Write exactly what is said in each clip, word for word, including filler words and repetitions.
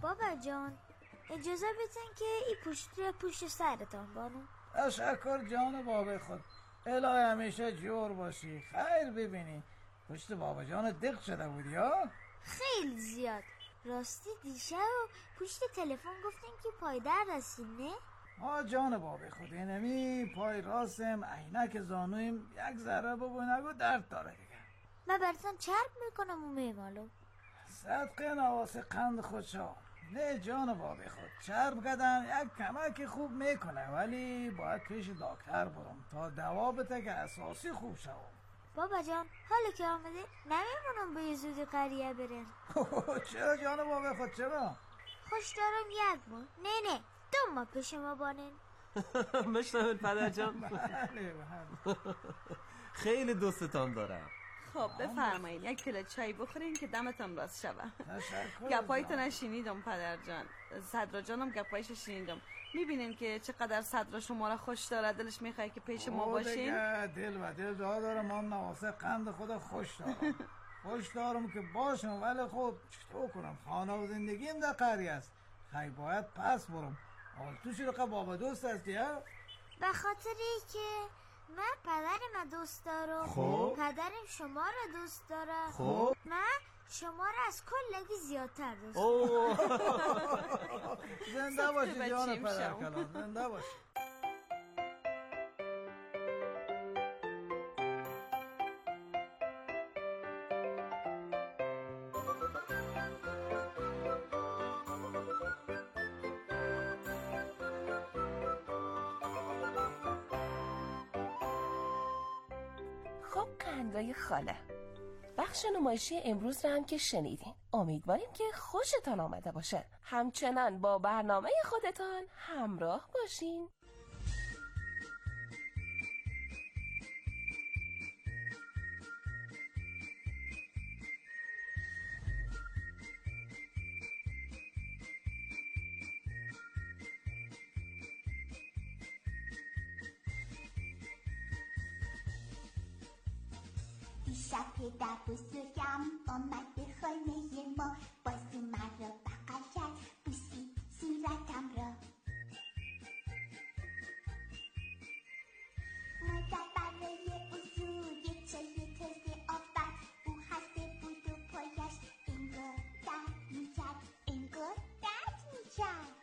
بابا جان اجازه بدین که این پشت رو پشت سرتان بانم. تشکر جان بابا خود. الهی همیشه جور باشی، خیر ببینی. پشت بابا جان دق شده بودی یا؟ خیلی زیاد. راستی دیشب پشت تلفن گفتین که پای درد هستین نه؟ ها جان بابا خود، اینمی پای راستم عینک زانویم یک ذره بابا نگو درد داره دیگه. من براتون چرب میکنم و میمالو. صدقه نواس قند خود شو. نه جان بابا خود، چرب کردن یک کمک خوب میکنه، ولی باید پیش دکتر برم تا دوا بده که اساسی خوب شو. بابا جان حالا که آمده نمیمونم به زودی قریه برن. چرا جان بابا خود چرا؟ خوش دارم یک ماه نه نه دو ماه پیش ما بانن. مشنوید پدر جان. بله بله. خیلی دوستتان دارم. خب بفرمایید یک کیلو چای بخورین که دمتان راست شوه. تشکر. گپایتون شنیدم پدر جان. صدرا جانم گپایش شنیدم. میبینین که چقدر صدرا شما را خوش داره، دلش میخواد که پیش ما باشین. دل و دل جا دارم، من نواسه قند خدا خوش دارم. خوش دارم که باشم، ولی خب چطور کنم، خانه و زندگیم در قریه است. خیلی باید پس برم. حال تو چرا بابا دوست هستی ها؟ به خاطری که من پدرم دوست دارم. خب پدرم شما را دوست داره. خب من شما را از کلگی زیادتر دوست اوه. زنده باشی بچیم جان پدر شو. کلام، زنده باشی. خب قندای خاله، بخش نمایشی امروز رو هم که شنیدین، امیدواریم که خوشتان آمده باشه. همچنان با برنامه خودتان همراه باشین. دیشب پدر بزرگم آمد به خانه ما، بازو من را بغل کرد، بوسید صورتم را. مادر برای او زود چای تازه آورد، او خسته بود و پایش انگار درد میکرد، انگار درد میکرد.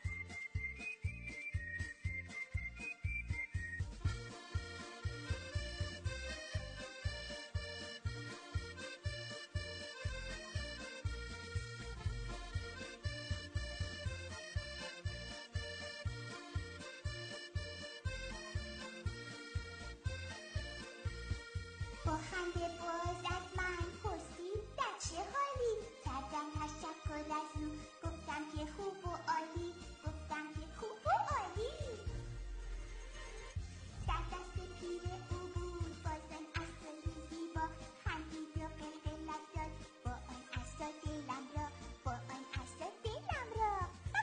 با خنده باز از من پرسید در چه حالی؟ کردم تشکر از او، گفتم که خوب و عالی، گفتم که خوب و عالی. در دست پیر او بود بازن عصای زیبا، خندید و قلقلک داد با آن عصا دلم را، با آن عصا دلم را.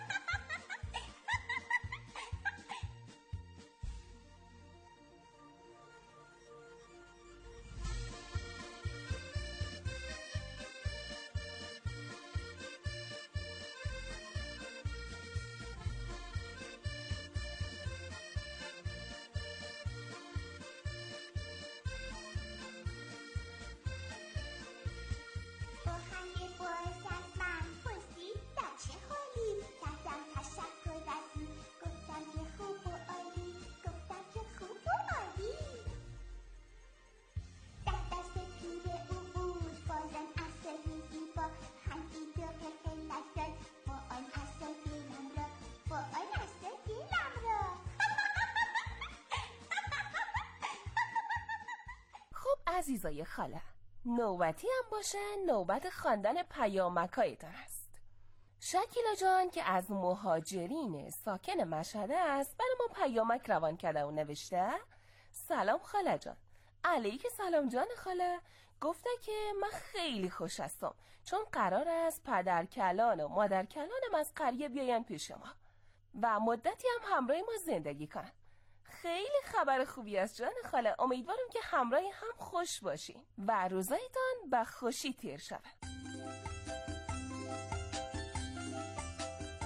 با خنده باز از من پرسید در چه حالی؟ کردم تشکر از او، گفتم که خوب و عالی، گفتم که خوب و عالی. در دست پیر او بود بازن عصای زیبا، خندید و قلقلک داد با آن عصا دلم را، با آن عصا دلم را. خب عزیزای خاله، نوبتی هم باشه نوبت خواندن پیامک‌هایتان است. شکیلا جان که از مهاجرین ساکن مشهد است برای ما پیامک روان کرده و نوشته: سلام خاله جان. علیک سلام جان خاله. گفته که من خیلی خوش هستم چون قرار است پدر کلان و مادر کلانم از قریه بیاین پیش ما و مدتی هم همراه ما زندگی کنن. خیلی خبر خوبی است جان خاله. امیدوارم که همراه هم خوش باشین و روزایتان به خوشی تیر شود.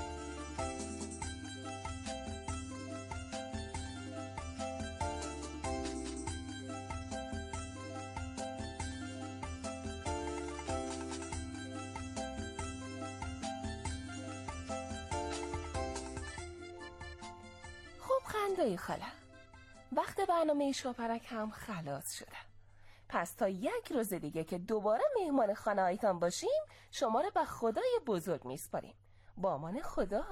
شنونده‌های خاله، وقت برنامه شاپرک هم خلاص شده. پس تا یک روز دیگه که دوباره مهمان خانه هایتان باشیم شما رو به خدای بزرگ میسپاریم. با امان خدا.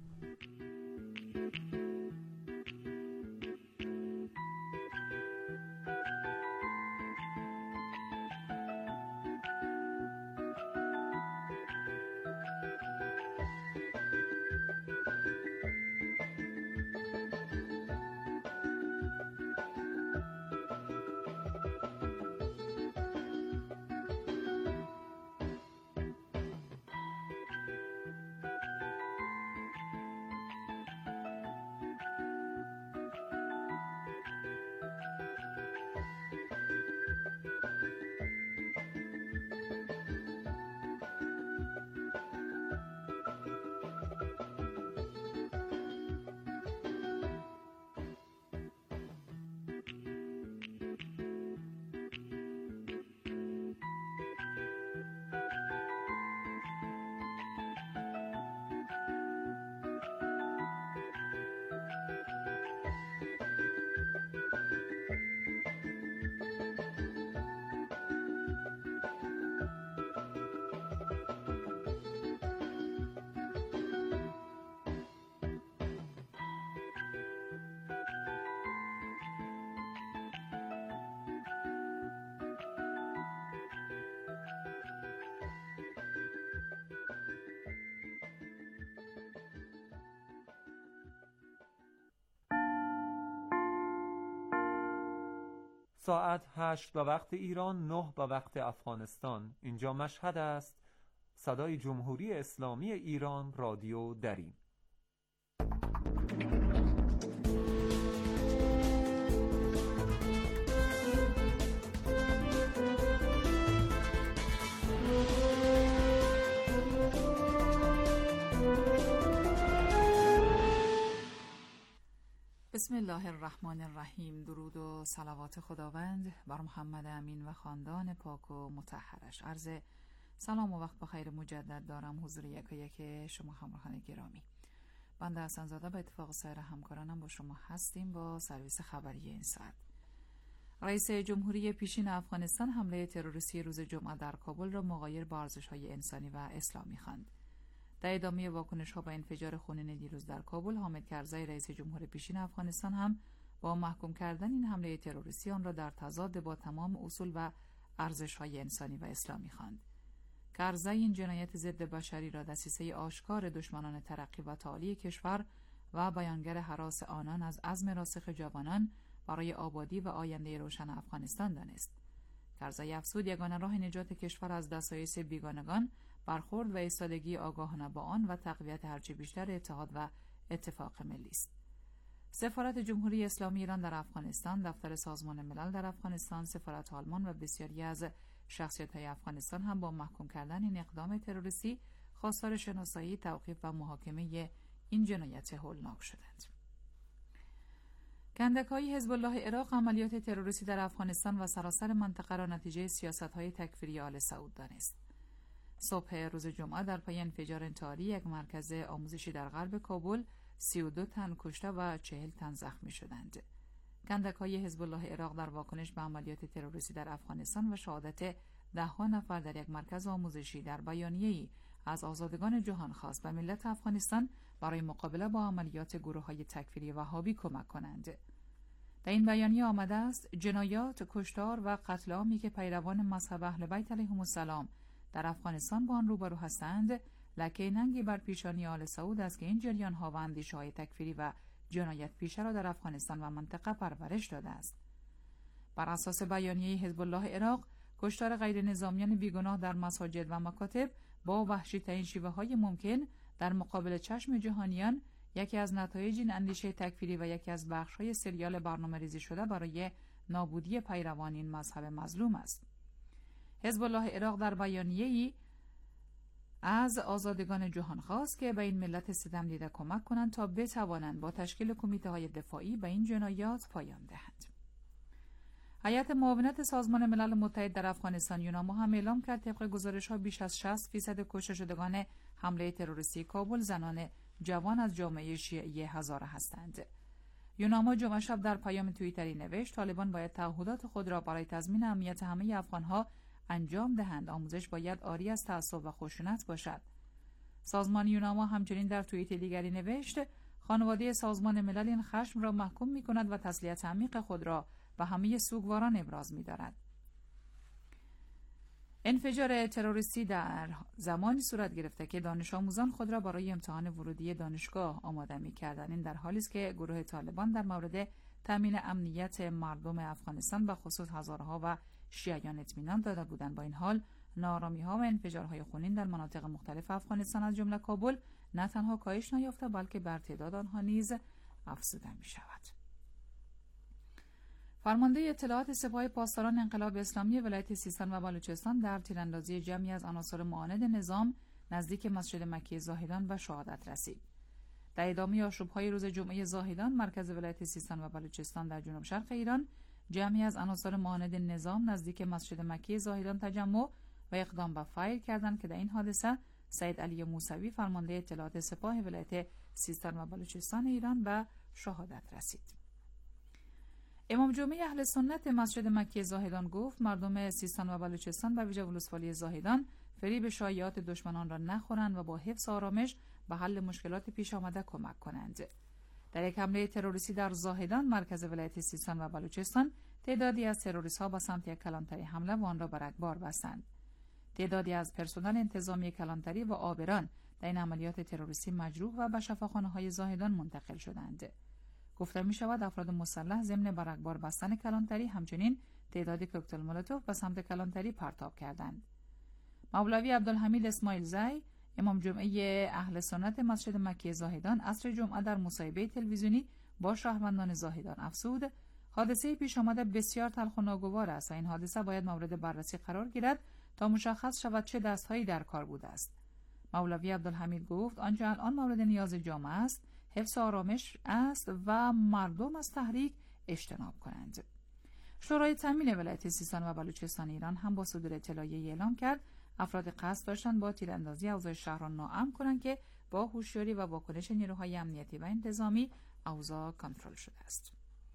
ساعت هشت به وقت ایران، نه به وقت افغانستان. اینجا مشهد است. صدای جمهوری اسلامی ایران، رادیو دریم. بسم الله الرحمن الرحیم. درود و صلوات خداوند بر محمد امین و خاندان پاک و مطهرش. عرض سلام و وقت بخیر مجدد دارم حضور یک و یک شما همراهان گرامی. بنده حسن زاده به اتفاق سایر همکارانم با شما هستیم با سرویس خبری این ساعت. رئیس جمهوری پیشین افغانستان حمله تروریستی روز جمعه در کابل را مغایر با ارزش‌های انسانی و اسلامی خواند. در ادامه واکنش‌ها به انفجار خونین دیروز در کابل، حامد کرزی رئیس جمهور پیشین افغانستان هم با محکوم کردن این حمله تروریستی آن را در تضاد با تمام اصول و ارزش‌های انسانی و اسلامی خواند. کرزی این جنایت ضد بشری را دسیسه آشکار دشمنان ترقی و تعالی کشور و بیانگر هراس آنان از عزم راسخ جوانان برای آبادی و آینده روشن افغانستان دانست. کرزی افزود یگانه راه نجات کشور از دسایس بیگانگان برخورد و ایستادگی آگاهانه با آن و تقویت هرچه بیشتر اتحاد و اتفاق ملی است. سفارت جمهوری اسلامی ایران در افغانستان، دفتر سازمان ملل در افغانستان، سفارت آلمان و بسیاری از شخصیت‌های افغانستان هم با محکوم کردن این اقدام تروریستی خواستار شناسایی، توقیف و محاکمه این جنایت هولناک شدند. کندک‌های حزب الله عراق عملیات تروریستی در افغانستان و سراسر منطقه را نتیجه سیاست‌های تکفیری آل سعود دانست. صبح روز جمعه در پی انفجار انتحاری یک مرکز آموزشی در غرب کابل، سی و دو تن کشته و چهل تن زخمی شدند. کندک‌های حزب الله عراق در واکنش به عملیات تروریستی در افغانستان و شهادت ده‌ها نفر در یک مرکز آموزشی در بیانیه‌ای از آزادگان جهان خواست به ملت افغانستان برای مقابله با عملیات گروه‌های تکفیری وهابی کمک کنند. در این بیانیه آمده است جنایات، کشتار و قتل عامی که پیروان مذهب اهل بیت علیهم السلام در افغانستان با آن روبرو هستند، لکه ننگی بر پیشانی آل سعود است که این جریان‌ها و اندیشه‌های تکفیری و جنایت پیشه را در افغانستان و منطقه پرورش داده است. بر اساس بیانیه حزب الله عراق، کشتار غیر نظامیان بیگناه در مساجد و مکاتب با وحشی‌ترین شیوه‌های ممکن در مقابل چشم جهانیان یکی از نتایج این اندیشه تکفیری و یکی از بخش‌های سریال برنامه‌ریزی شده برای نابودی پیروان این مذهب مظلوم است. حزب الله عراق در بیانیه‌ای از آزادگان جهان خواست که به این ملت ستم دیده کمک کنند تا بتوانند با تشکیل کمیته‌های دفاعی به این جنایات پایان دهند. هیئت معاونت سازمان ملل متحد در افغانستان یوناما هم اعلام کرد طبق گزارش‌ها بیش از شصت فیصد کشته شدگان حمله تروریستی کابل زنان جوان از جامعه شیعی هزاره هستند. یوناما جمعه شب در پیام توییتری نوشت طالبان باید تعهدات خود را برای تضمین امنیت همه افغانها انجام دهند. آموزش باید عاری از تعصب و خشونت باشد. سازمان یوناما همچنین در توییت دیگری نوشت خانواده سازمان ملل این خشم را محکوم می‌کند و تسلیت عمیق خود را به همه سوگواران ابراز می‌دارد. انفجار تروریستی در زمانی صورت گرفته که دانش آموزان خود را برای امتحان ورودی دانشگاه آماده می‌کردند. این در حالی است که گروه طالبان در مورد تامین امنیت مردم افغانستان و خصوص هزارها و شیعیان اطمینان داده بودند. با این حال ناآرامی‌ها و انفجارهای خونین در مناطق مختلف افغانستان از جمله کابل نه تنها کاهش نیافته بلکه بر تعداد آنها نیز افزوده می‌شود. فرمانده اطلاعات سپاه پاسداران انقلاب اسلامی ولایت سیستان و بلوچستان در تیراندازی جمعی از عناصر معاند نظام نزدیک مسجد مکی زاهدان به شهادت رسید. در ادامه آشوب‌های روز جمعه زاهدان مرکز ولایت سیستان و بلوچستان در جنوب شرق ایران جمعی از عناصر معاند نظام نزدیک مسجد مکی زاهدان تجمع و اقدام به فایر کردند که در این حادثه سید علی موسوی فرمانده اطلاعات سپاه ولایت سیستان و بلوچستان ایران به شهادت رسید. امام جمعه اهل سنت مسجد مکی زاهدان گفت مردم سیستان و بلوچستان و ویژه ولسوالی زاهدان فریب شایعات دشمنان را نخورند و با حفظ آرامش به حل مشکلات پیش آمده کمک کنند. در یک حمله تروریستی در زاهدان مرکز ولایت سیستان و بلوچستان تعدادی از تروریست‌ها به سمت یک کلانتری حمله و آن را به رگبار بستند. تعدادی از پرسنل انتظامی کلانتری و آبران در این عملیات تروریستی مجروح و به شفاخانه‌های زاهدان منتقل شدند. گفته می شود افراد مسلح ضمن به رگبار بستن کلانتری همچنین تعدادی کوکتل مولوتوف به سمت کلانتری پرتاب کردند. مولوی عبدالحمید اسماعیل زی امام جمعه اهل سنت مسجد مکی زاهدان عصر جمعه در مصاحبه تلویزیونی با شهروندان زاهدان افزود حادثه پیش آمده بسیار تلخ و ناگوار است و این حادثه باید مورد بررسی قرار گیرد تا مشخص شود چه دستهایی در کار بوده است. مولوی عبدالحمید گفت آنچه الان مورد نیاز جامعه است حفظ آرامش است و مردم از تحریک اجتناب کنند. شورای تامین ولایت سیستان و بلوچستان ایران هم با صدور اطلاعیه اعلام کرد افراد قصد داشتند با تیراندازی اوضاع شهر را ناامن کنند که با هوشیاری و واکنش نیروهای امنیتی و انتظامی اوضاع کنترل شده است.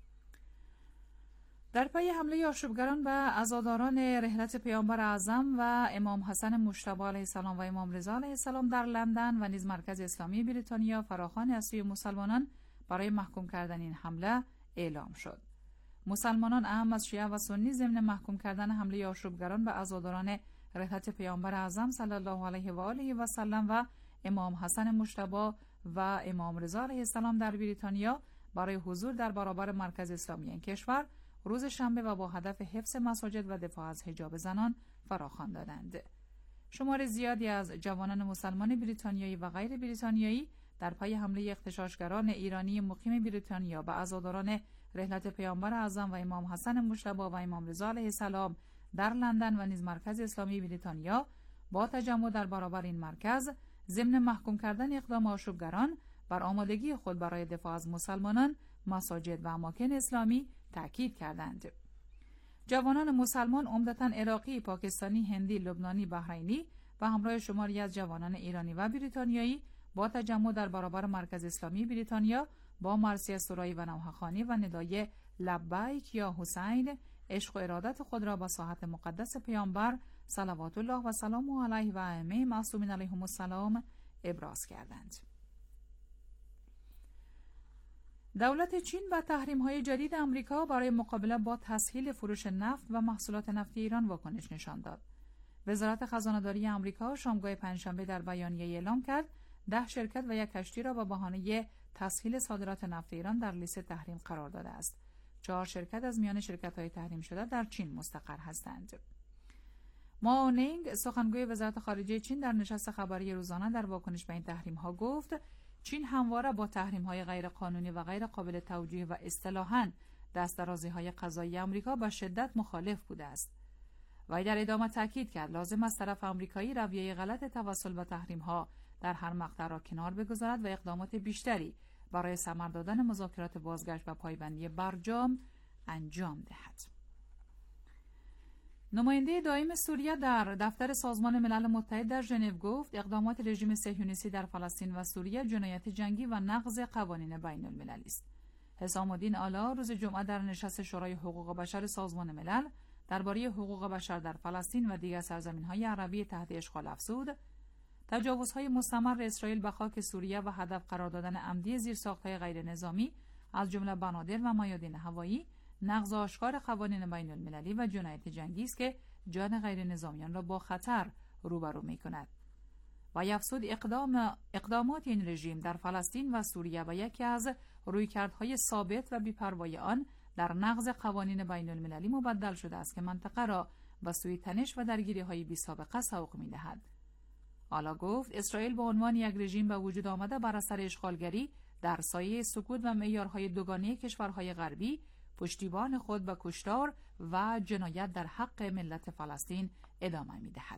در پی حمله آشوبگران به عزاداران رحلت پیامبر اعظم و امام حسن مجتبی علیه السلام و امام رضا علیه السلام در لندن و نیز مرکز اسلامی بریتانیا فراخوان از سوی مسلمانان برای محکوم کردن این حمله اعلام شد. مسلمانان اهم از شیعه و سنی ضمن محکوم کردن حمله آشوبگران به عزاداران رحلت پیامبر اعظم صلی الله علیه و آله و سلم و امام حسن مجتبی و امام رضا علیه السلام در بریتانیا برای حضور در برابر مرکز اسلامی این کشور روز شنبه و با هدف حفظ مساجد و دفاع از حجاب زنان فراخوان دادند. شمار زیادی از جوانان مسلمان بریتانیایی و غیر بریتانیایی در پی حمله اغتشاشگران ایرانی مقیم بریتانیا به عزاداران رحلت پیامبر اعظم و امام حسن مجتبی و امام رضا علیه السلام در لندن و نیز مرکز اسلامی بریتانیا با تجمع در برابر این مرکز ضمن محکوم کردن اقدام آشوبگران بر آمادگی خود برای دفاع از مسلمانان، مساجد و اماکن اسلامی تأکید کردند. جوانان مسلمان عمدتاً عراقی، پاکستانی، هندی، لبنانی، بحرینی و همراه شماری از جوانان ایرانی و بریتانیایی با تجمع در برابر مرکز اسلامی بریتانیا با مرثیه سرایی و نوحه‌خوانی و ندای لبیک یا حسین عشق و ارادت خود را به ساحت مقدس پیامبر صلوات الله و سلام علیه و ائمه معصومین علیهم السلام ابراز کردند. دولت چین و تحریم‌های جدید آمریکا برای مقابله با تسهیل فروش نفت و محصولات نفتی ایران واکنش نشان داد. وزارت خزانه‌داری آمریکا شامگاه پنجشنبه در بیانیه اعلام کرد ده شرکت و یک کشتی را به بهانه تسهیل صادرات نفت ایران در لیست تحریم قرار داده است. چهار شرکت از میان شرکت‌های تحریم شده در چین مستقر هستند. ماو نینگ سخنگوی وزارت خارجه چین در نشست خبری روزانه در واکنش به این تحریم‌ها گفت چین همواره با تحریم‌های غیرقانونی و غیر قابل توجیه و اصطلاحاً دست‌درازی‌های قضایی آمریکا با شدت مخالف بوده است. وی در ادامه تاکید کرد لازم است طرف آمریکایی رویه غلط توسل به تحریم‌ها در هر مقطع را کنار بگذارد و اقدامات بیشتری برای ثمر دادن مذاکرات بازگشت و پایبندی برجام انجام دهد. نماینده دائم سوریه در دفتر سازمان ملل متحد در ژنو گفت اقدامات رژیم صهیونیستی در فلسطین و سوریه جنایت جنگی و نقض قوانین بین المللی است. حسام الدین آلا روز جمعه در نشست شورای حقوق بشر سازمان ملل درباره حقوق بشر در فلسطین و دیگر سرزمین‌های عربی تحت اشغال افزود، تجاوزهای مستمر اسرائیل به خاک سوریه و هدف قرار دادن عمدی زیرساخت‌های غیر نظامی از جمله بنادر و میادین هوایی، نقض آشکار قوانین بین المللی و جنایت جنگی است که جان غیر نظامیان را با خطر روبرو می‌کند. و افزود اقدام اقدامات این رژیم در فلسطین و سوریه و یکی از رویکردهای ثابت و بی‌پروای آن در نقض قوانین بین المللی مبدل شده است که منطقه را به سوی تنش و درگیری‌های بی‌سابقه سوق می‌دهد. آلا گفت اسرائیل به عنوان یک رژیم به وجود آمده بر اثر اشغالگری در سایه سکوت و معیارهای دوگانه کشورهای غربی پشتیبان خود به کشتار و جنایت در حق ملت فلسطین ادامه می‌دهد.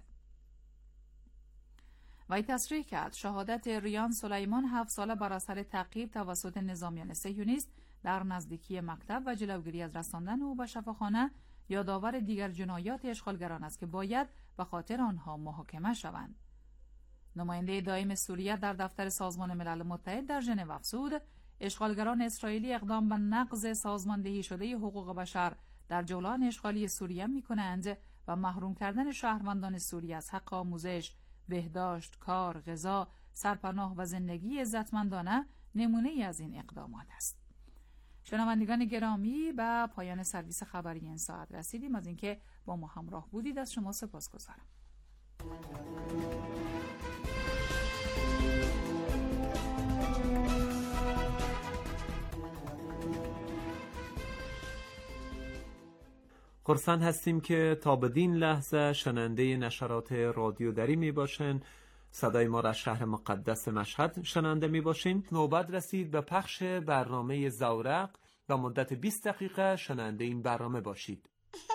وی تصریح کرد شهادت ریان سلیمان هفت ساله بر اثر تعقیب توسط نظامیان صهیونیست در نزدیکی مکتب و جلوگیری از رساندن او به شفاخانه یادآور دیگر جنایات اشغالگران است که باید به خاطر آنها محاکمه شوند. نماینده دائم سوریه در دفتر سازمان ملل متحد در ژنو افزود اشغالگران اسرائیلی اقدام به نقض سازماندهی شده حقوق بشر در جولان اشغالی سوریه می‌کنند و محروم کردن شهروندان سوریه از حق آموزش، بهداشت، کار، غذا، سرپناه و زندگی عزتمندانه نمونه از این اقدامات است. شنوندگان گرامی، به پایان سرویس خبری این ساعت رسیدیم. از اینکه با ما همراه بودید از شما سپاسگزارم. خرسند هستیم که تا بدین لحظه شنونده نشرات رادیو دری می باشین. صدای ما را از شهر مقدس مشهد شنونده می باشین. نوبت رسید به پخش برنامه زورق و مدت بیست دقیقه شنونده این برنامه باشید.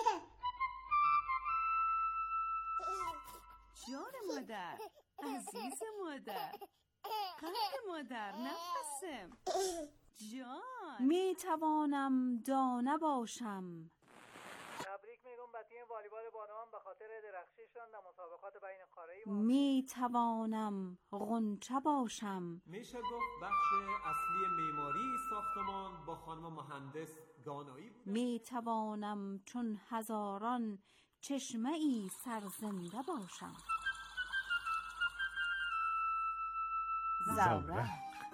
جان مادر، عزیز مادر، قلب مادر، نفسم جان. می توانم دانه باشم. تبریک میگم به تیم والیبال بانوان به خاطر درخشیشان در مسابقات بین قاره‌ای. می توانم غنچه باشم. میشه گفت بخش اصلی معماری ساختمان با خانم مهندس گانایی بود. می توانم چون هزاران چشمه ای سرزنده باشم. زورق.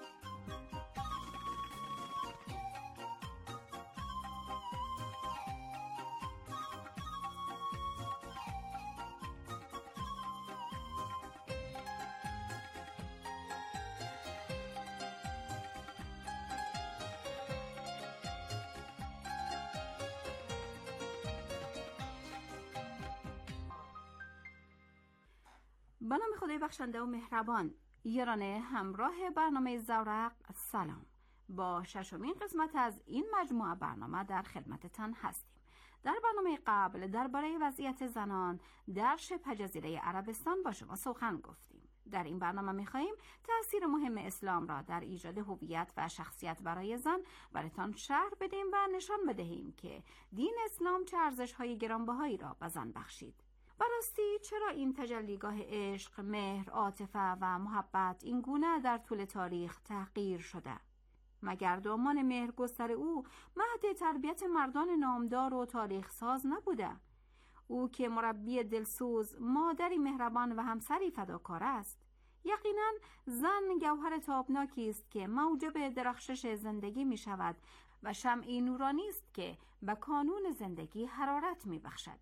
به نام خدای بخشنده و مهربان. یارانه همراه برنامه زورق، سلام. با ششمین قسمت از این مجموعه برنامه در خدمتتان هستیم. در برنامه قبل درباره وضعیت زنان در شبه جزیره عربستان با شما سخن گفتیم. در این برنامه می‌خواهیم تأثیر مهم اسلام را در ایجاد هویت و شخصیت برای زن براتان شرح بدیم و نشان بدهیم که دین اسلام چه ارزش‌های گرانبهایی را به زن بخشید. براستی چرا این تجلیگاه عشق، مهر، عاطفه و محبت این گونه در طول تاریخ تحقیر شده؟ مگر دامان مهرگستر او مهد تربیت مردان نامدار و تاریخ ساز نبوده؟ او که مربی دلسوز، مادری مهربان و همسری فداکار است. یقینا زن گوهر تابناکی است که موجب درخشش زندگی می شود و شمعی نورانی است که به کانون زندگی حرارت می بخشد.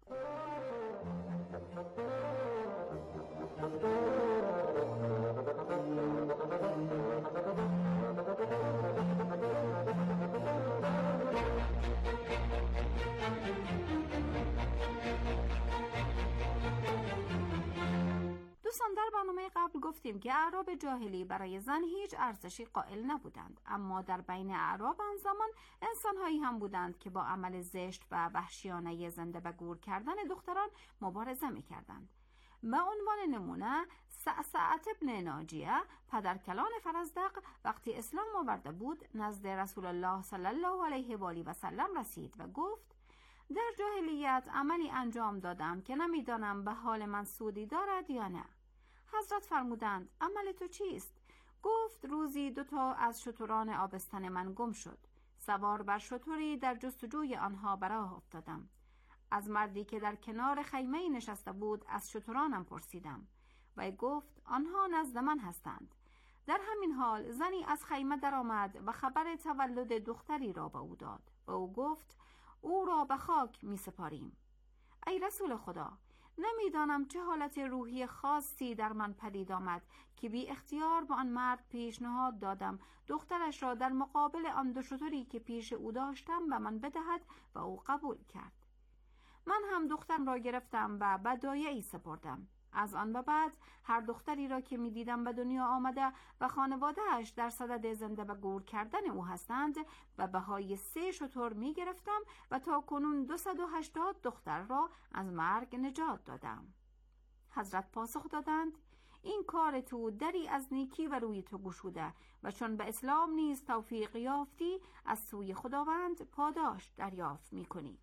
دوستان، در برنامه قبل گفتیم که اعراب جاهلی برای زن هیچ ارزشی قائل نبودند، اما در بین اعراب آن زمان انسان‌هایی هم بودند که با عمل زشت و وحشیانه زنده به گور کردن دختران مبارزه می‌کردند. به عنوان نمونه سعسعت ابن ناجیه، پدرکلان فرزدق، وقتی اسلام آورده بود نزد رسول الله صلی الله علیه و آله و سلم رسید و گفت: در جاهلیت عملی انجام دادم که نمیدانم به حال من سودی دارد یا نه. حضرت فرمودند: عمل تو چیست؟ گفت: روزی دوتا از شتران آبستن من گم شد. سوار بر شتری در جستجوی آنها به راه افتادم. از مردی که در کنار خیمه نشسته بود از شترانم پرسیدم و گفت آنها نزد من هستند. در همین حال زنی از خیمه درآمد و خبر تولد دختری را به او داد و او گفت او را به خاک می سپاریم. ای رسول خدا، نمیدانم چه حالت روحی خاصی در من پدید آمد که بی اختیار به آن مرد پیشنهاد دادم دخترش را در مقابل آن دو شتری که پیش او داشتم به من بدهد و او قبول کرد. من هم دخترم را گرفتم و به دایه‌ای سپردم. از آن به بعد هر دختری را که می دیدم به دنیا آمده و خانواده‌اش در صدد زنده به گور کردن او هستند و بهای سه شتر می گرفتم و تا کنون دویست و هشتاد دختر را از مرگ نجات دادم. حضرت پاسخ دادند این کار تو دری از نیکی و روی تو گشوده و چون به اسلام نیز توفیق یافتی از سوی خداوند پاداش دریافت می کنی.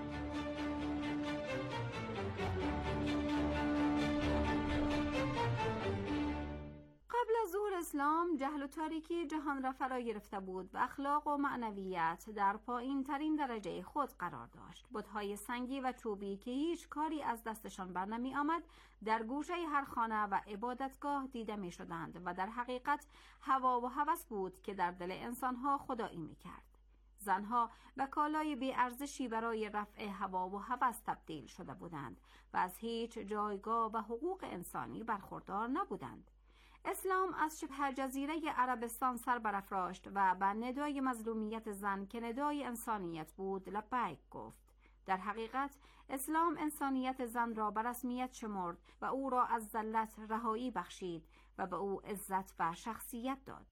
قبل از ظهور اسلام جهل و تاریکی جهان را فرا گرفته بود و اخلاق و معنویت در پایین ترین درجه خود قرار داشت. بت‌های سنگی و چوبی که هیچ کاری از دستشان بر نمی آمد در گوشه هر خانه و عبادتگاه دیده می شدند و در حقیقت هوا و هوس بود که در دل انسانها خدایی می کرد. زنها به کالای بی ارزشی برای رفع هوا و هوس تبدیل شده بودند و از هیچ جایگاه و حقوق انسانی برخوردار نبودند. اسلام از شبه جزیره عربستان سر برافراشت و به ندای مظلومیت زن که ندای انسانیت بود لبیک گفت. در حقیقت اسلام انسانیت زن را به رسمیت شمرد و او را از ذلت رهایی بخشید و به او عزت و شخصیت داد.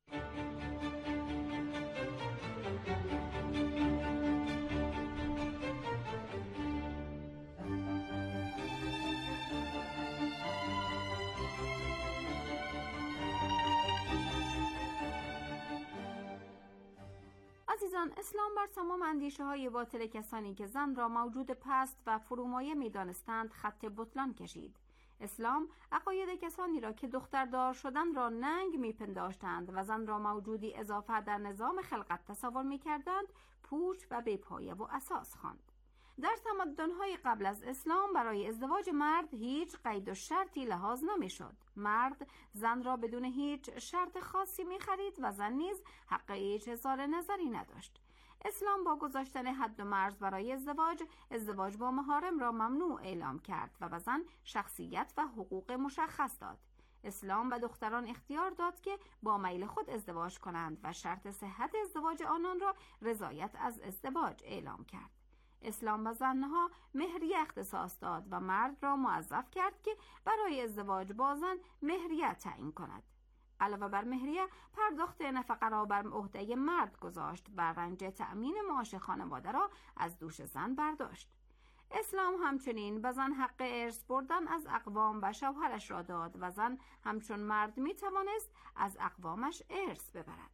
عزیزان، اسلام بر تمام اندیشه های باطل کسانی که زن را موجود پست و فرومایه می دانستند خط بطلان کشید. اسلام عقاید کسانی را که دختردار شدن را ننگ می پنداشتند و زن را موجودی اضافه در نظام خلقت تصور می کردند پوچ و بی‌پایه و اساس خواند. در تمدن‌های قبل از اسلام برای ازدواج مرد هیچ قید و شرطی لحاظ نمی‌شد. مرد زن را بدون هیچ شرط خاصی می‌خرید و زن نیز حق هیچ اظهار نظری نداشت. اسلام با گذاشتن حد و مرز برای ازدواج، ازدواج با محارم را ممنوع اعلام کرد و به زن شخصیت و حقوق مشخص داد. اسلام به دختران اختیار داد که با میل خود ازدواج کنند و شرط صحت ازدواج آنان را رضایت از ازدواج اعلام کرد. اسلام به زنها مهریه اختصاص داد و مرد را موظف کرد که برای ازدواج با زن مهریه تعیین کند. علاوه بر مهریه پرداخت نفقه را بر عهده مرد گذاشت و رنج تأمین معاش خانواده را از دوش زن برداشت. اسلام همچنین به زن حق ارث بردن از اقوام و شوهرش را داد و زن همچون مرد می توانست از اقوامش ارث ببرد.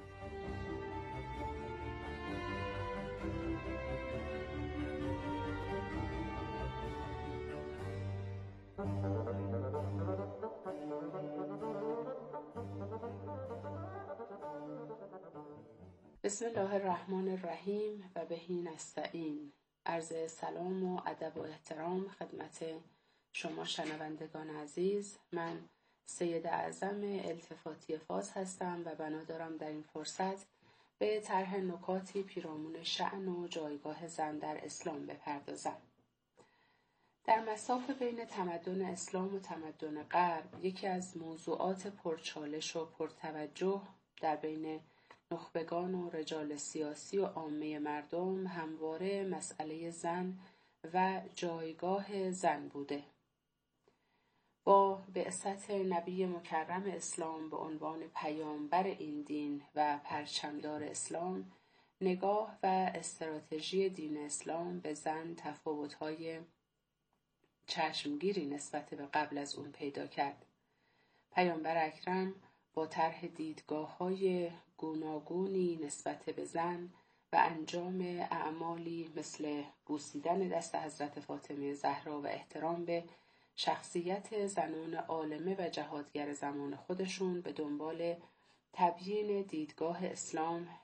بسم الله الرحمن الرحیم و بهی نستعین. عرض سلام و ادب و احترام خدمت شما شنوندگان عزیز. من سید اعظم التفاتی فاز هستم و بنا دارم در این فرصت به طرح نکاتی پیرامون شأن و جایگاه زن در اسلام بپردازم. در مساف بین تمدن اسلام و تمدن غرب یکی از موضوعات پرچالش و پرتوجه در بین نخبگان و رجال سیاسی و عامه مردم همواره مسئله زن و جایگاه زن بوده. با بعثت نبی مکرم اسلام به عنوان پیامبر این دین و پرچمدار اسلام، نگاه و استراتژی دین اسلام به زن تفاوت‌های چشمگیری نسبت به قبل از اون پیدا کرد. پیامبر اکرم با طرح دیدگاه‌های گوناگونی نسبت به زن و انجام اعمالی مثل بوسیدن دست حضرت فاطمه زهرا و احترام به شخصیت زنان عالمه و جهادگر زمان خودشون به دنبال تبیین دیدگاه اسلام به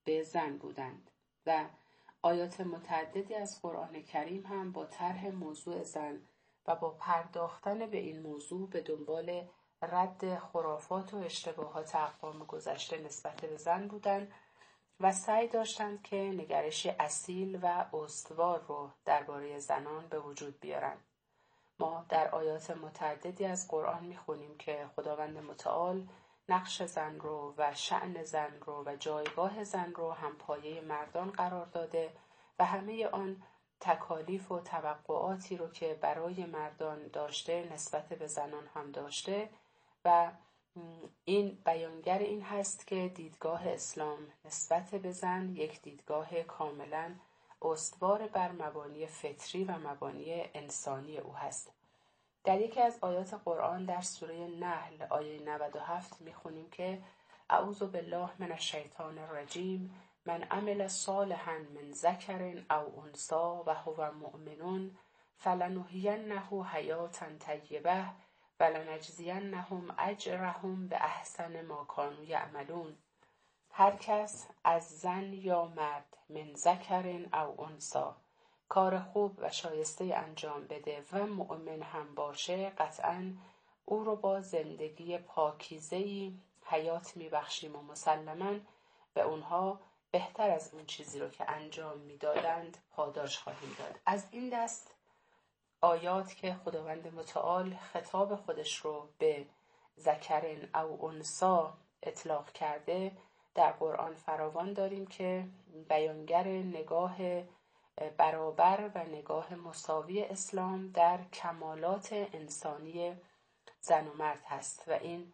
به زن بودند و آیات متعددی از قرآن کریم هم با طرح موضوع زن و با پرداختن به این موضوع به دنبال رد خرافات و اشتباهات اقوام گذشته نسبت به زن بودند و سعی داشتند که نگرشی اصیل و استوار رو درباره زنان به وجود بیارند. ما در آیات متعددی از قرآن میخونیم که خداوند متعال نقش زن رو و شأن زن رو و جایگاه زن رو هم پایه مردان قرار داده و همه آن تکالیف و توقعاتی رو که برای مردان داشته نسبت به زنان هم داشته و این بیانگر این هست که دیدگاه اسلام نسبت به زن یک دیدگاه کاملا استوار بر مبانی فطری و مبانی انسانی او هست. در یکی از آیات قرآن در سوره نحل آیه نود و هفت میخونیم که اعوذ بالله من الشیطان الرجیم من عمل صالحا من ذکر او انثی و هو مؤمن فلنحیینه حیاتا طیبه ولنجزینهم اجرهم به احسن ما کانوا یعملون. هر کس از زن یا مرد من ذکر او انثی کار خوب و شایسته انجام بده و مؤمن هم باشه، قطعاً او رو با زندگی پاکیزه‌ای حیات میبخشیم و مسلماً به اونها بهتر از اون چیزی رو که انجام میدادند پاداش خواهیم داد. از این دست آیات که خداوند متعال خطاب خودش رو به ذکرن او انثی اطلاق کرده در قرآن فراوان داریم که بیانگر نگاه برابر و نگاه مساوی اسلام در کمالات انسانی زن و مرد هست و این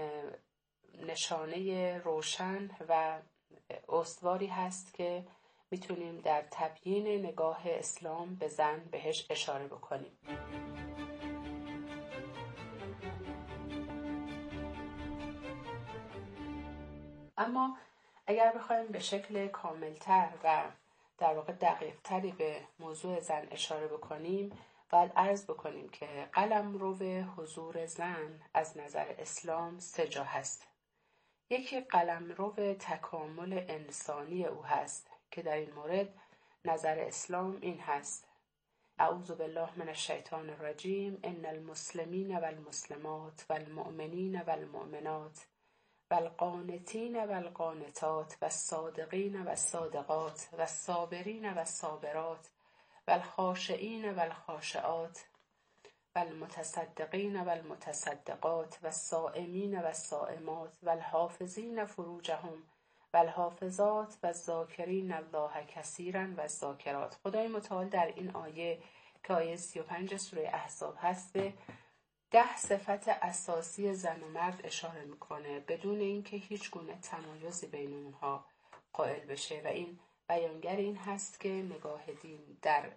نشانه روشن و استواری هست که میتونیم در تبیین نگاه اسلام به زن بهش اشاره بکنیم. اما اگر بخوایم به شکل کاملتر و در واقع دقیق تری به موضوع زن اشاره بکنیم، باید عرض بکنیم که قلمرو حضور زن از نظر اسلام سه جا هست. یکی قلمرو تکامل انسانی او هست که در این مورد نظر اسلام این هست: اعوذ بالله من الشیطان الرجیم ان المسلمین والمسلمات والمؤمنین والمؤمنات والقانتین والقانتات والصادقین والصادقات والصابرین والصابرات والخاشعین والخاشعات والمتصدقین والمتصدقات والصائمین والصائمات والحافظین فروجهم والحافظات والذاکرین الله کثیرا والذاکرات. خدای متعال در این آیه که آیه سی و پنج سوره احزاب هست به ده صفت اساسی زن و مرد اشاره میکنه بدون اینکه هیچ گونه تمایزی بین اونها قائل بشه و این بیانگر این هست که نگاه دین در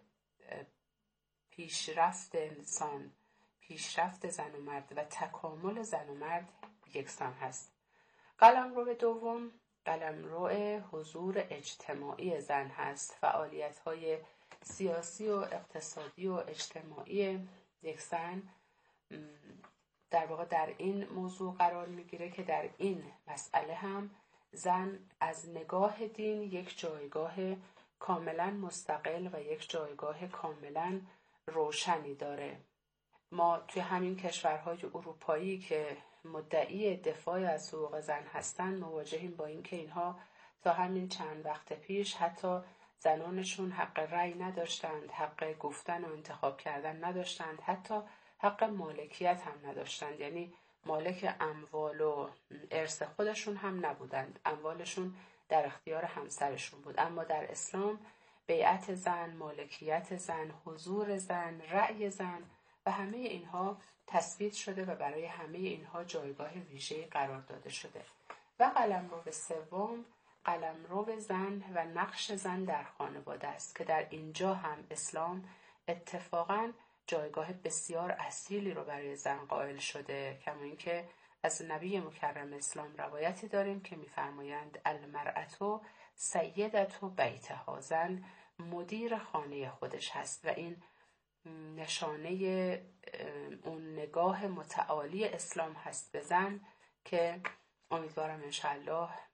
پیشرفت انسان، پیشرفت زن و مرد و تکامل زن و مرد یکسان هست. قلمرو دوم قلمرو حضور اجتماعی زن هست. فعالیت‌های سیاسی و اقتصادی و اجتماعی یک زن در واقع در این موضوع قرار میگیره که در این مسئله هم زن از نگاه دین یک جایگاه کاملا مستقل و یک جایگاه کاملا روشنی داره. ما توی همین کشورهای اروپایی که مدعی دفاع از حقوق زن هستن مواجهیم با این که اینها تا همین چند وقت پیش حتی زنانشون حق رأی نداشتند، حق گفتن و انتخاب کردن نداشتند، حتی حق مالکیت هم نداشتند، یعنی مالک اموال و ارث خودشون هم نبودند، اموالشون در اختیار همسرشون بود. اما در اسلام بیعت زن، مالکیت زن، حضور زن، رأی زن و همه اینها تثبیت شده و برای همه اینها جایگاه ویژه‌ای قرار داده شده. و قلمرو سوم قلمرو زن و نقش زن در خانواده است که در اینجا هم اسلام اتفاقاً جایگاه بسیار اصیلی رو برای زن قائل شده، کما اینکه از نبی مکرم اسلام روایتی داریم که می‌فرمایند المرأة سیدة بیتها، زن مدیر خانه خودش هست و این نشانه اون نگاه متعالی اسلام هست به زن که امیدوارم انشاءالله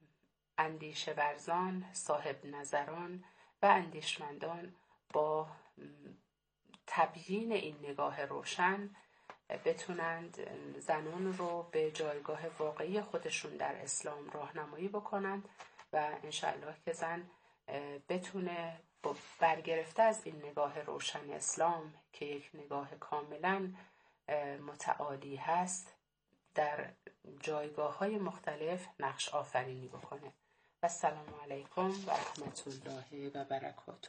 اندیشه ورزان، صاحب نظران و اندیشمندان با تبیین این نگاه روشن بتونند زنان رو به جایگاه واقعی خودشون در اسلام راهنمایی بکنند و انشاءالله که زن بتونه با برگرفته از این نگاه روشن اسلام که یک نگاه کاملا متعالی هست در جایگاه‌های مختلف نقش آفرینی بکنه. و السلام علیکم و رحمت الله و برکاته.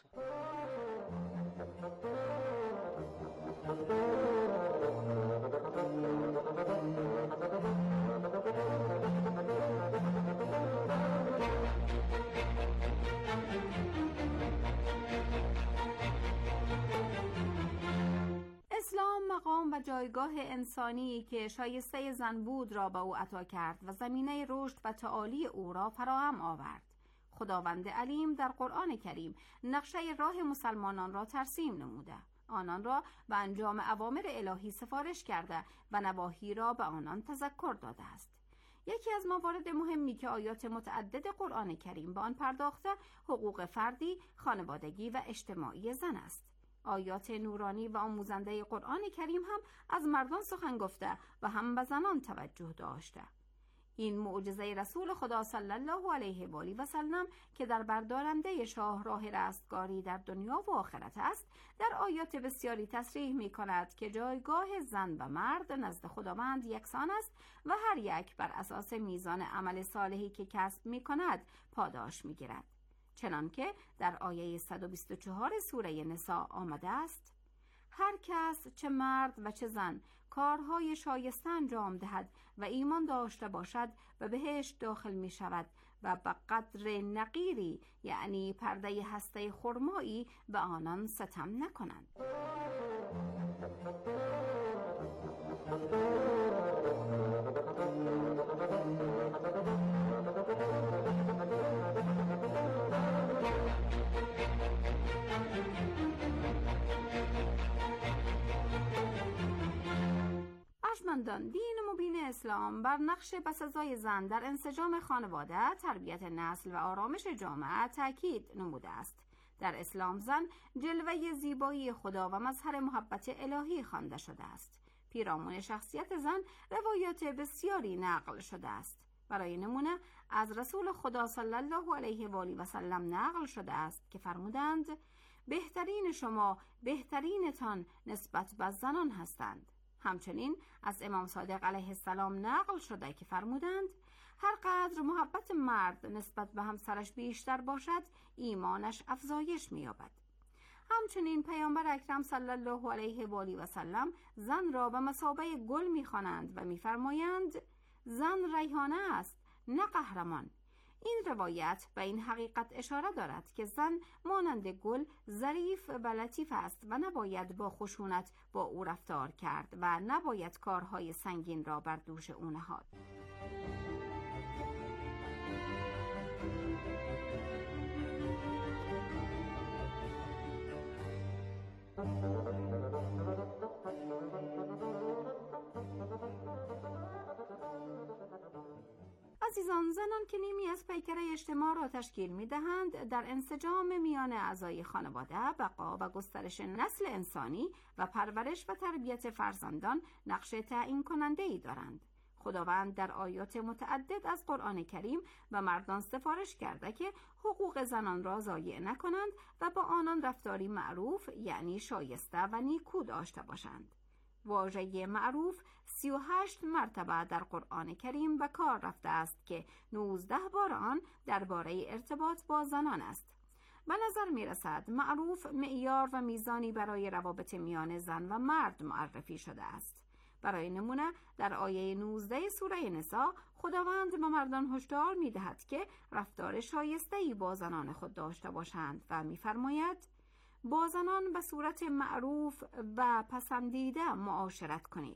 اسلام مقام و جایگاه انسانی که شایسته زن بود را به او عطا کرد و زمینه رشد و تعالی او را فراهم آورد. خداوند علیم در قرآن کریم نقشه راه مسلمانان را ترسیم نموده، آنان را به انجام اوامر الهی سفارش کرده و نواهی را به آنان تذکر داده است. یکی از موارد مهمی که آیات متعدد قرآن کریم به آن پرداخته حقوق فردی، خانوادگی و اجتماعی زن است. آیات نورانی و آموزنده قرآن کریم هم از مردان سخن گفته و هم به زنان توجه داشته. این معجزه رسول خدا صلی الله علیه و آله و سلم که در بردارنده شاهراه رستگاری در دنیا و آخرت است، در آیات بسیاری تصریح می کند که جایگاه زن و مرد نزد خداوند یکسان است و هر یک بر اساس میزان عمل صالحی که کسب می کند پاداش می گیرد. چنانکه در آیه صد و بیست و چهار سوره نساء آمده است: هر کس چه مرد و چه زن کارهای شایسته انجام دهد و ایمان داشته باشد و بهشت داخل می شود و به قدر نقیری، یعنی پرده هسته خرمایی، به آنان ستم نکنند. ارجمندان، دین مبین اسلام بر نقش بسزای زن در انسجام خانواده، تربیت نسل و آرامش جامعه تاکید نموده است. در اسلام زن جلوه زیبایی خدا و مظهر محبت الهی خوانده شده است. پیرامون شخصیت زن روایات بسیاری نقل شده است. برای نمونه از رسول خدا صلی الله علیه و آله و سلم نقل شده است که فرمودند: بهترین شما بهترینتان نسبت به زنان هستند. همچنین از امام صادق علیه السلام نقل شده که فرمودند: هر قدر محبت مرد نسبت به همسرش بیشتر باشد، ایمانش افزایش می‌یابد. همچنین پیامبر اکرم صلی الله علیه و آله و سلم زن را به مثابه گل می‌خوانند و می‌فرمایند: زن ریحانه است، نه قهرمان. این روایت به این حقیقت اشاره دارد که زن مانند گل ظریف و لطیف است و نباید با خشونت با او رفتار کرد و نباید کارهای سنگین را بر دوش او نهاد. عزیزان، زنان که نیمی از پیکر اجتماع را تشکیل می دهند، در انسجام میان اعضای خانواده، بقا و گسترش نسل انسانی و پرورش و تربیت فرزندان نقش تعیین کننده ای دارند. خداوند در آیات متعدد از قرآن کریم و مردان سفارش کرده که حقوق زنان را ضایع نکنند و با آنان رفتاری معروف، یعنی شایسته و نیکو داشته باشند. واژه معروف سی و هشت مرتبه در قرآن کریم به کار رفته است که نوزده بار آن درباره ارتباط با زنان است. به نظر می رسد معروف معیار و میزانی برای روابط میان زن و مرد معرفی شده است. برای نمونه در آیه نوزده سوره نساء خداوند به مردان هشدار می دهد که رفتار شایسته‌ای با زنان خود داشته باشند و می فرماید: با زنان به صورت معروف و پسندیده معاشرت کنید.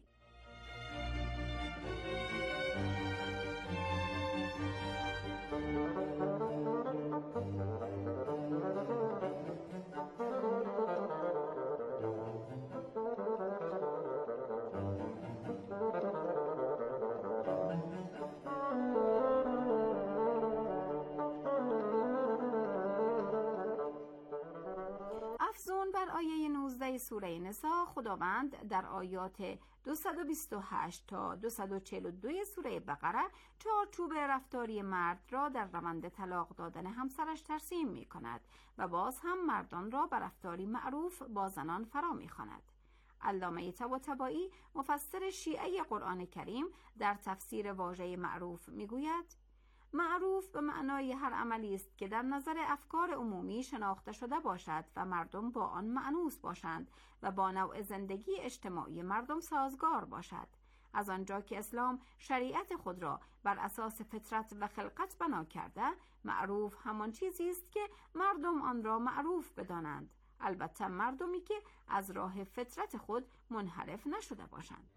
ابتدای سوره نساء خداوند در آیات دویست و بیست و هشت تا دویست و چهل و دو سوره بقره چارچوب رفتاری مرد را در روند طلاق دادن همسرش ترسیم می کند و باز هم مردان را بر رفتاری معروف با زنان فرا می خواند. علامه طباطبایی مفسر شیعه قرآن کریم در تفسیر واژه معروف می گوید معروف به معنای هر عملی است که در نظر افکار عمومی شناخته شده باشد و مردم با آن مأنوس باشند و با نوع زندگی اجتماعی مردم سازگار باشد. از آنجا که اسلام شریعت خود را بر اساس فطرت و خلقت بنا کرده، معروف همان چیزی است که مردم آن را معروف بدانند، البته مردمی که از راه فطرت خود منحرف نشده باشند.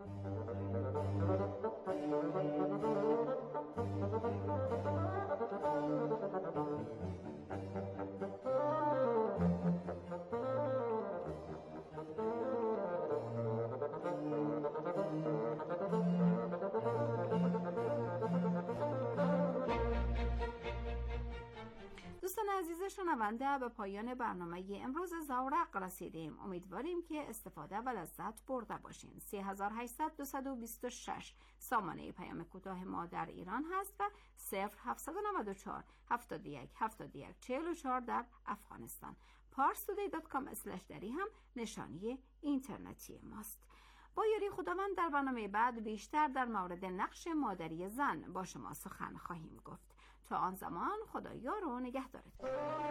دوستان عزیز شنونده، به پایان برنامه امروز زورق رسیدیم. امیدواریم که استفاده و لذت برده باشین. سه هزار و هشتصد و بیست و شش سامانه پیام کوتاه ما در ایران هست و صفر هفتصد و نود و چهار هفتاد و یک هفتاد و یک چهل و چهار در افغانستان. پارس تودی دات کام اسلش دری هم نشانی اینترنتی ماست. با یاری خداوند در برنامه بعد بیشتر در مورد نقش مادری زن با شما سخن خواهیم گفت. تا آن زمان خدا یار و نگهدارتون.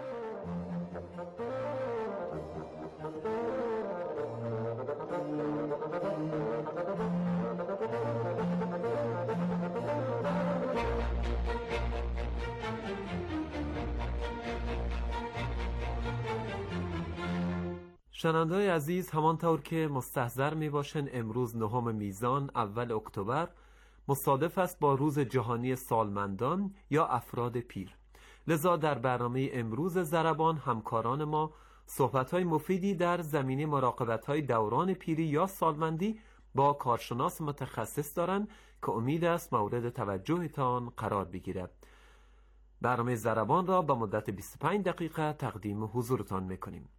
شنونده‌های عزیز، همانطور که مستحضر می باشن امروز نهم میزان اول اکتبر مصادف است با روز جهانی سالمندان یا افراد پیر. لذا در برنامه امروز ضربان همکاران ما صحبت‌های مفیدی در زمینه مراقبت‌های دوران پیری یا سالمندی با کارشناس متخصص دارند که امید است مورد توجهتان قرار بگیرد. برنامه ضربان را به مدت بیست و پنج دقیقه تقدیم حضورتان می‌کنیم.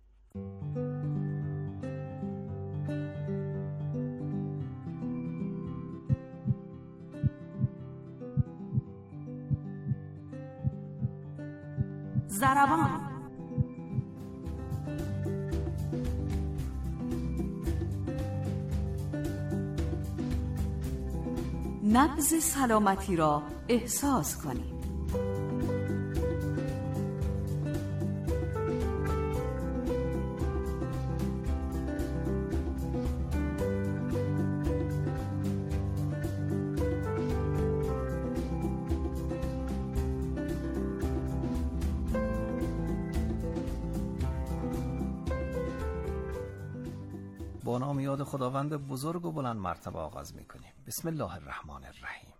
ضربان نبض سلامتی را احساس کنید. با نام یاد خداوند بزرگ و بلند مرتبه آغاز میکنیم. بسم الله الرحمن الرحیم.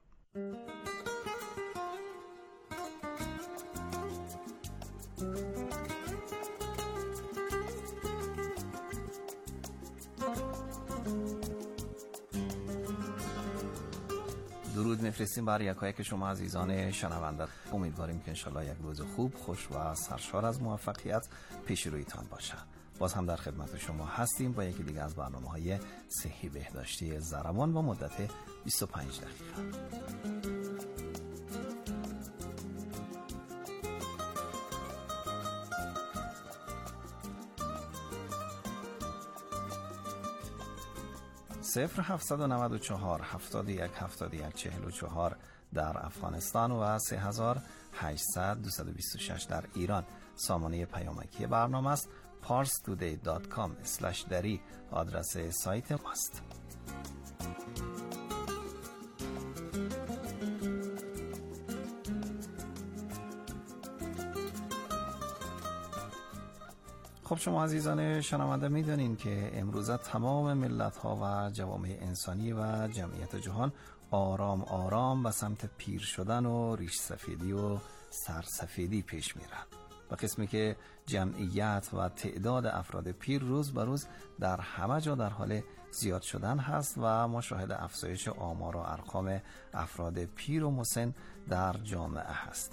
درود میفرستیم بر یکایک شما عزیزان شنونده. امیدواریم که انشالله یک روز خوب، خوش و سرشار از موفقیت پیش رویتان باشه. باز هم در خدمت شما هستیم با یکی دیگه از برنامه‌های صحی بهداشتی ضربان با مدت بیست و پنج دقیقه. صفر هفتصد و نود و چهار هفتاد و یک هفتاد و یک چهل و چهار در افغانستان و سه هزار و هشتصد دویست و بیست و شش در ایران سامانه پیامکی برنامه است. پارس تودی دات کام اسلش دری آدرس سایت ماست. خب شما عزیزان شنونده میدونین که امروزه تمام ملت ها و جوامع انسانی و جمعیت جهان آرام آرام به سمت پیر شدن و ریش سفیدی و سرسفیدی پیش میرن. و قسمی که جمعیت و تعداد افراد پیر روز به روز در همه جا در حال زیاد شدن هست و ما شاهد افزایش آمار و ارقام افراد پیر و مسن در جامعه هستیم.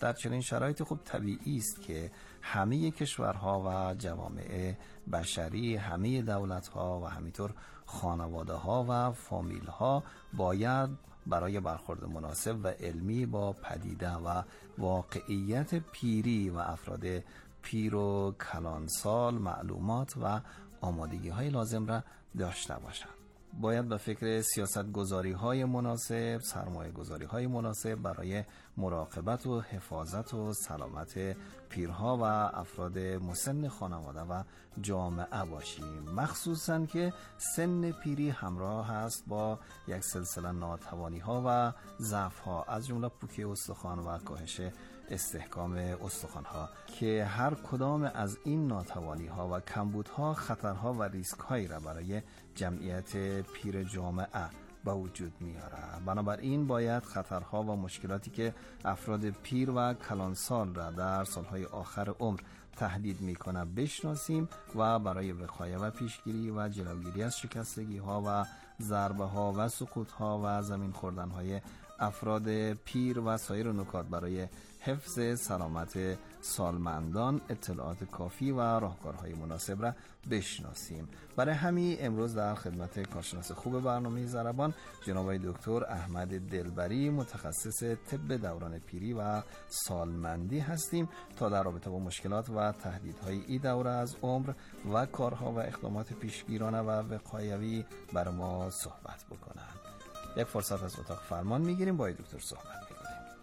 در چنین شرایط خوب طبیعی است که همه کشورها و جوامع بشری، همه دولت‌ها و همینطور خانواده‌ها و فامیل‌ها باید برای برخورد مناسب و علمی با پدیده و واقعیت پیری و افراد پیر و کلانسال معلومات و آمادگی‌های لازم را داشته باشند. باید به فکر سیاست گذاری های مناسب، سرمایه گذاری های مناسب برای مراقبت و حفاظت و سلامت پیرها و افراد مسن خانواده و جامعه باشیم، مخصوصاً که سن پیری همراه است با یک سلسله ناتوانی ها و ضعف ها، از جمله پوکی استخوان و کاهش استحکام استخوان ها، که هر کدام از این ناتوانی ها و کمبودها خطرها و ریسک هایی را برای جمعیت پیر جامعه به وجود میاره. بنابراین باید خطرها و مشکلاتی که افراد پیر و کلانسال را در سالهای آخر عمر تهدید میکنه بشناسیم و برای وقایه و پیشگیری و جلوگیری از شکستگی ها و ضربه ها و سقوط ها و زمین خوردن های افراد پیر و سایر نکات برای حفظ سلامت سالمندان اطلاعات کافی و راهکارهای مناسب را بشناسیم. برای همین امروز در خدمت کارشناس خوب برنامه ضربان جناب دکتر احمد دلبری، متخصص طب دوران پیری و سالمندی هستیم تا در رابطه با مشکلات و تهدیدهای این دوره از عمر و کارها و اقدامات پیشگیرانه و وقایوی بر ما صحبت بکنند. یک فرصت از اتاق فرمان میگیریم، با دکتر صحبت میکنیم.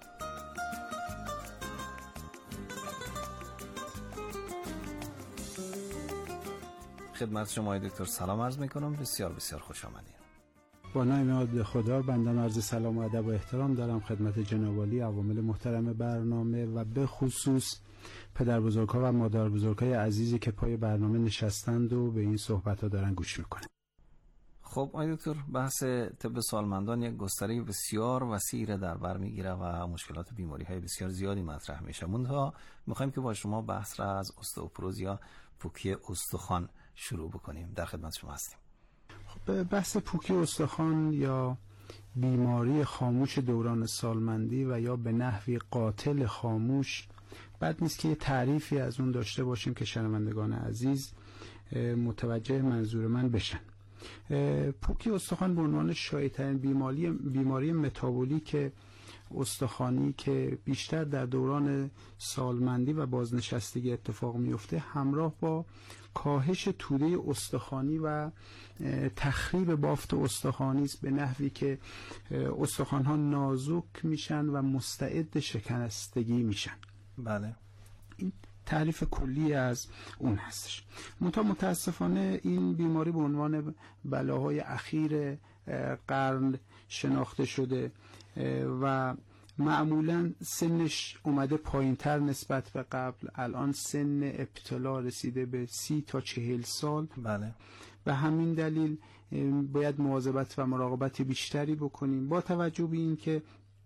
خدمت شما دکتر سلام عرض میکنم، بسیار بسیار خوش آمدید. با نام خدا بنده عرض سلام و ادب و احترام دارم خدمت جناب عالی عوامل محترم برنامه و به خصوص پدر بزرگ‌ها و مادر بزرگ‌های عزیزی که پای برنامه نشستند و به این صحبت‌ها دارن گوش میکنن. خب آقای دکتر، بحث طب سالمندان یک گستره بسیار وسیع در بر میگیره و مشکلات بیماری های بسیار زیادی مطرح میشه. منتها میخوایم که با شما بحث را از استئوپروز یا پوکی استخوان شروع بکنیم. در خدمت شما هستیم. خب بحث پوکی استخوان یا بیماری خاموش دوران سالمندی و یا به نحوی قاتل خاموش، بد نیست که یه تعریفی از اون داشته باشیم که شنوندگان عزیز متوجه منظور من بشن. پوکی استخوان به عنوان شایع‌ترین بیماری بیماری متابولیک استخوانی که بیشتر در دوران سالمندی و بازنشستگی اتفاق میفته، همراه با کاهش توده استخوانی و تخریب بافت استخوانی است، به نحوی که استخوان‌ها نازک میشن و مستعد شکستگی میشن. بله، این تعریف کلی از اون هستش. منتها متاسفانه این بیماری به عنوان بلاهای اخیر قرن شناخته شده و معمولا سنش اومده پایینتر نسبت به قبل. الان سن ابتلا رسیده به سی تا چهل سال. بله. به همین دلیل باید مواظبت و مراقبت بیشتری بکنیم، با توجه به این که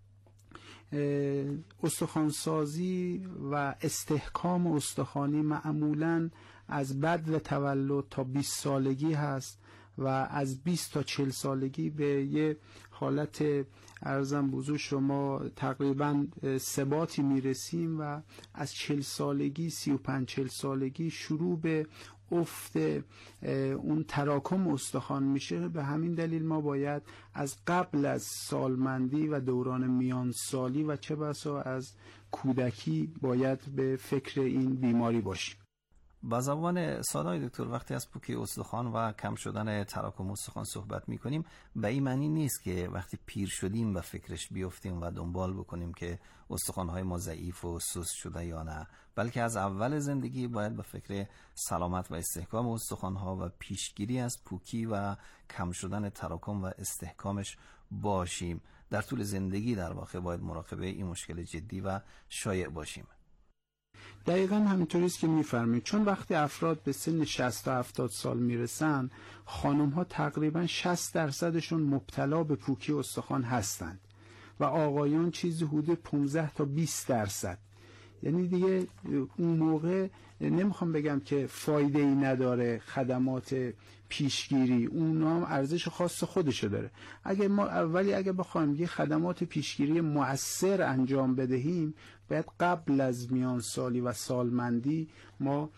استخوانسازی و استحکام استخوانی معمولاً از بدو تولد تا بیست سالگی هست و از بیست تا چهل سالگی به یه حالت ارزم بزرگ شما تقریباً ثباتی میرسیم و از چهل سالگی سی و پنج چهل سالگی شروع به افت اون تراکم استخوان میشه. به همین دلیل ما باید از قبل از سالمندی و دوران میان سالی و چه بسا از کودکی باید به فکر این بیماری باشیم. با زبان ساده دکتر، وقتی از پوکی استخوان و کم شدن تراکم استخوان صحبت میکنیم، به این معنی نیست که وقتی پیر شدیم و فکرش بیفتیم و دنبال بکنیم که استخوان‌های ما ضعیف و سست شده یا نه، بلکه از اول زندگی باید به فکر سلامت و استحکام استخوان‌ها و پیشگیری از پوکی و کم شدن تراکم و استحکامش باشیم. در طول زندگی در واقع باید مراقبه این مشکل جدی و شایع باشیم. دقیقاً همینطوری است که می‌فرمایید، چون وقتی افراد به سن شصت تا هفتاد سال میرسن، خانم‌ها تقریباً شصت درصدشون مبتلا به پوکی استخوان هستند و آقایان چیزی حدود پانزده تا بیست درصد. یعنی دیگه اون موقع نمیخوام بگم که فایده ای نداره خدمات پیشگیری، اون هم ارزش خاص خودشو داره. اگه ما اولی اگه بخوایم یه خدمات پیشگیری مؤثر انجام بدهیم، باید قبل از میانسالی و سالمندی ما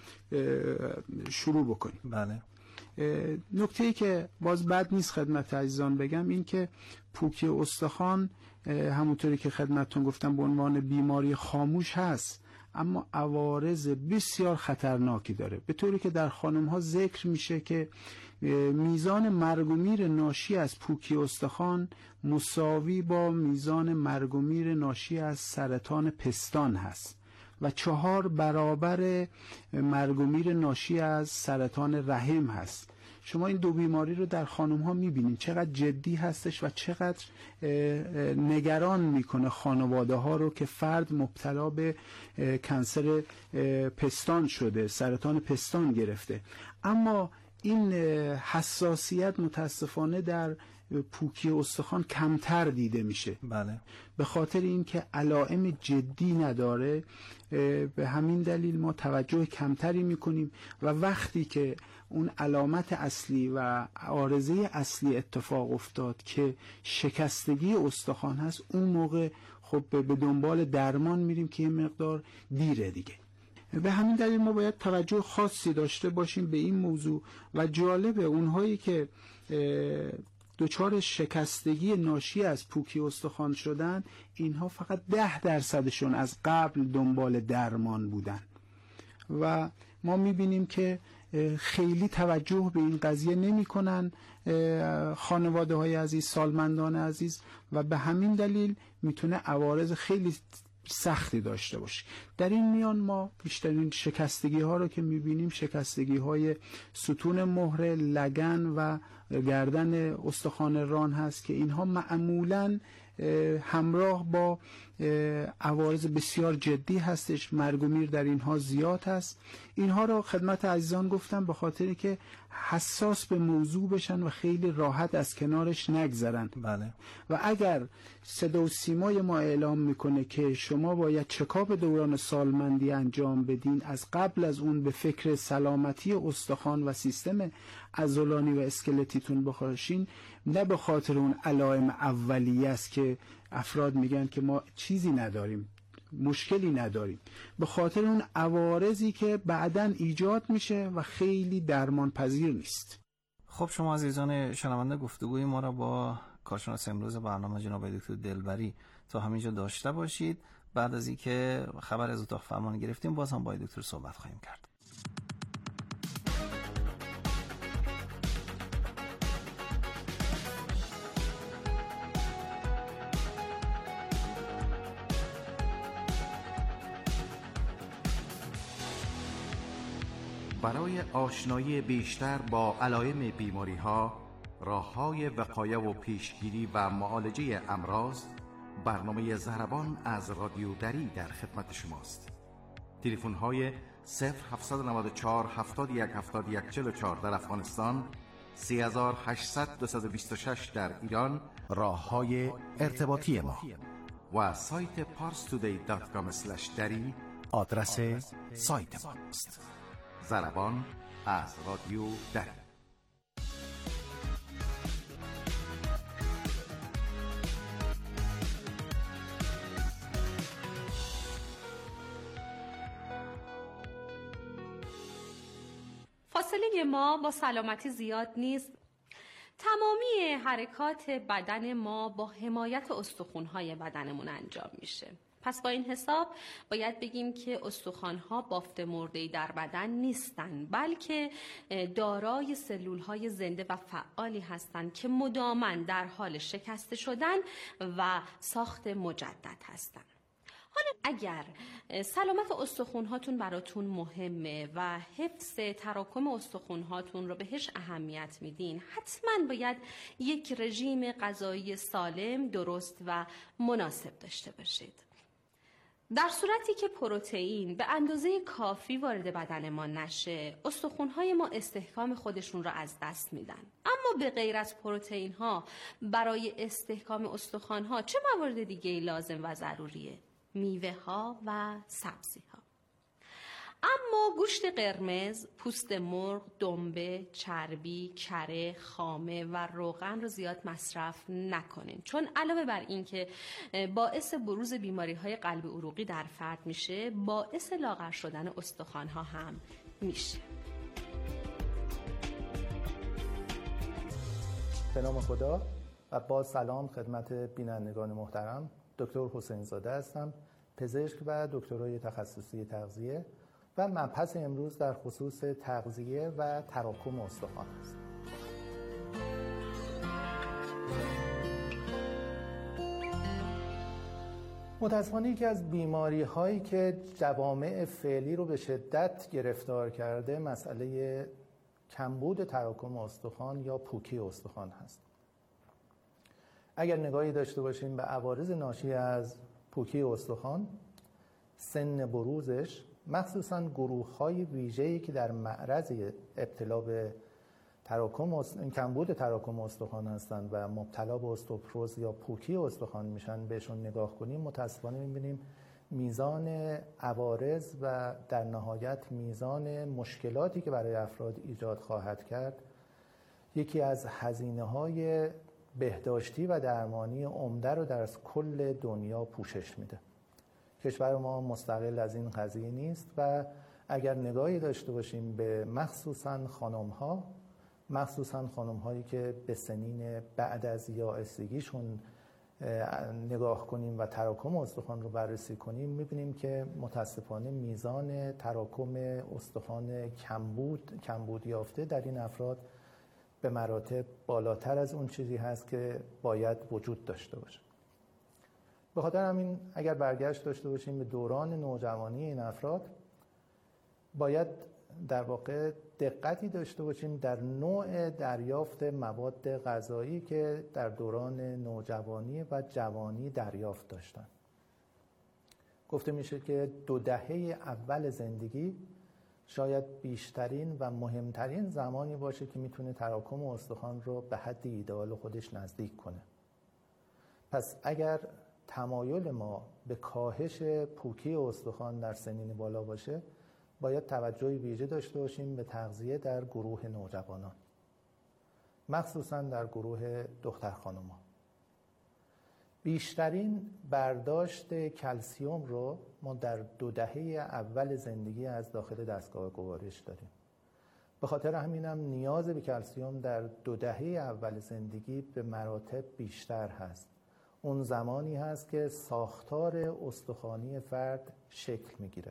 شروع بکنیم. بله. نکته‌ای که باز بد نیست خدمت عزیزان بگم این که پوکی استخوان همونطوری که خدمتتون گفتم به عنوان بیماری خاموش هست، اما عوارض بسیار خطرناکی داره، به طوری که در خانم‌ها ذکر میشه که میزان مرگ و میر ناشی از پوکی استخوان مساوی با میزان مرگ و میر ناشی از سرطان پستان هست و چهار برابر مرگ و میر ناشی از سرطان رحم هست. شما این دو بیماری رو در خانم ها میبینید چقدر جدی هستش و چقدر نگران میکنه خانواده ها رو که فرد مبتلا به کنسر پستان شده، سرطان پستان گرفته. اما این حساسیت متاسفانه در پوکی استخوان کمتر دیده میشه. بله. به خاطر اینکه علائم جدی نداره، به همین دلیل ما توجه کمتری میکنیم و وقتی که اون علامت اصلی و عارضه اصلی اتفاق افتاد که شکستگی استخوان هست، اون موقع خب به دنبال درمان میریم که یه مقدار دیره دیگه. به همین دلیل ما باید توجه خاصی داشته باشیم به این موضوع و جالبه اونهایی که دچار شکستگی ناشی از پوکی استخوان شدن، اینها فقط ده درصدشون از قبل دنبال درمان بودن و ما میبینیم که خیلی توجه به این قضیه نمی کنن خانواده های عزیز، سالمندان عزیز، و به همین دلیل میتونه عوارض خیلی سختی داشته باشه. در این میان ما بیشترین شکستگی ها رو که میبینیم شکستگی های ستون مهره، لگن و گردن استخوان ران هست که اینها معمولاً همراه با عوارض بسیار جدی هستش، مرگ و میر در اینها زیاد هست. اینها رو خدمت عزیزان گفتم به خاطری که حساس به موضوع بشن و خیلی راحت از کنارش نگذرن. بله. و اگر صدا و سیمای ما اعلام میکنه که شما باید چکاپ دوران سالمندی انجام بدین، از قبل از اون به فکر سلامتی استخوان و سیستم عضلانی و اسکلتیتون بخورشین، نه به خاطر اون علائم اولیه است که افراد میگن که ما چیزی نداریم، مشکلی نداریم، به خاطر اون عوارضی که بعداً ایجاد میشه و خیلی درمان پذیر نیست. خب شما عزیزان شنونده گفتگوی ما را با کارشناس امروز برنامه جناب دکتر دلبری تا همینجا داشته باشید. بعد از اینکه خبر از اتاق فرمان گرفتیم باز هم با دکتر صحبت خواهیم کرد. برای آشنایی بیشتر با علائم بیماری‌ها، راه‌های وقایه و پیشگیری و معالجه امراض، برنامه ضربان از رادیو دری در خدمت شماست. تلفن‌های صفر هفت نه چهار هفتاد و یک هفتاد و یک چهل و چهار در افغانستان، سه هشت صفر دو دو شش در ایران، راه‌های ارتباطی ما و سایت پارس تودی دات کام اسلش دری آدرس سایت ماست. ضربان از رادیو دری. فاصله ما با سلامتی زیاد نیست. تمامی حرکات بدن ما با حمایت استخوان‌های بدنمون انجام میشه. پس با این حساب باید بگیم که استخوان‌ها بافت مرده‌ای در بدن نیستند، بلکه دارای سلول‌های زنده و فعالی هستند که مداماً در حال شکسته شدن و ساخت مجدد هستند. حالا اگر سلامت استخوان‌هاتون براتون مهمه و حفظ تراکم استخوان‌هاتون رو بهش اهمیت میدین، حتماً باید یک رژیم غذایی سالم، درست و مناسب داشته باشید. در صورتی که پروتئین به اندازه کافی وارد بدن ما نشه، استخوان‌های ما استحکام خودشون را از دست میدن. اما به غیر از پروتئین‌ها، برای استحکام استخوان‌ها چه موارد دیگه‌ای لازم و ضروریه؟ میوه ها و سبزی ها. اما گوشت قرمز، پوست مرغ، دنبه، چربی، کره، خامه و روغن رو زیاد مصرف نکنین، چون علاوه بر این که باعث بروز بیماری های قلب عروقی در فرد میشه، باعث لاغر شدن استخوان ها هم میشه. به نام خدا و با سلام خدمت بینندگان محترم. دکتر حسین زاده هستم، پزشک و دکترای تخصصی تغذیه و مبحث امروز در خصوص تغذیه و تراکم استخوان است. متاسفانه یکی از بیماری هایی که جوامع فعلی رو به شدت گرفتار کرده مسئله کمبود تراکم استخوان یا پوکی استخوان هست. اگر نگاهی داشته باشیم به عوارض ناشی از پوکی استخوان، سن بروزش، مخصوصاً گروه‌های ویژه‌ای که در معرض ابتلا به تراکم است... کمبود تراکم استخوان هستند و مبتلا به استوپروز یا پوکی استخوان میشن، بهشون نگاه کنیم متأسفانه می‌بینیم میزان عوارض و در نهایت میزان مشکلاتی که برای افراد ایجاد خواهد کرد یکی از هزینه‌های بهداشتی و درمانی عمده رو در کل دنیا پوشش میده. کشور ما مستقل از این قضیه نیست و اگر نگاهی داشته باشیم به مخصوصاً خانم‌ها، مخصوصاً خانم‌هایی که به سنین بعد از یائسگیشون نگاه کنیم و تراکم استخوان رو بررسی کنیم، می‌بینیم که متاسفانه میزان تراکم استخوان کمبود کمبود یافته در این افراد به مراتب بالاتر از اون چیزی هست که باید وجود داشته باشه. به خاطر همین اگر برگشت داشته باشیم به دوران نوجوانی این افراد، باید در واقع دقتی داشته باشیم در نوع دریافت مواد غذایی که در دوران نوجوانی و جوانی دریافت داشتن. گفته میشه که دو دهه اول زندگی شاید بیشترین و مهمترین زمانی باشه که میتونه تراکم استخوان رو به حد ایدئال خودش نزدیک کنه. پس اگر تمایل ما به کاهش پوکی استخوان در سنین بالا باشه، باید توجه ویژه داشته باشیم به تغذیه در گروه نوجوانان، مخصوصا در گروه دختر خانوما. بیشترین برداشت کلسیوم رو ما در دو دهه اول زندگی از داخل دستگاه گوارش داریم. به خاطر همینم نیاز به کلسیوم در دو دهه اول زندگی به مراتب بیشتر هست. اون زمانی هست که ساختار استخوانی فرد شکل میگیره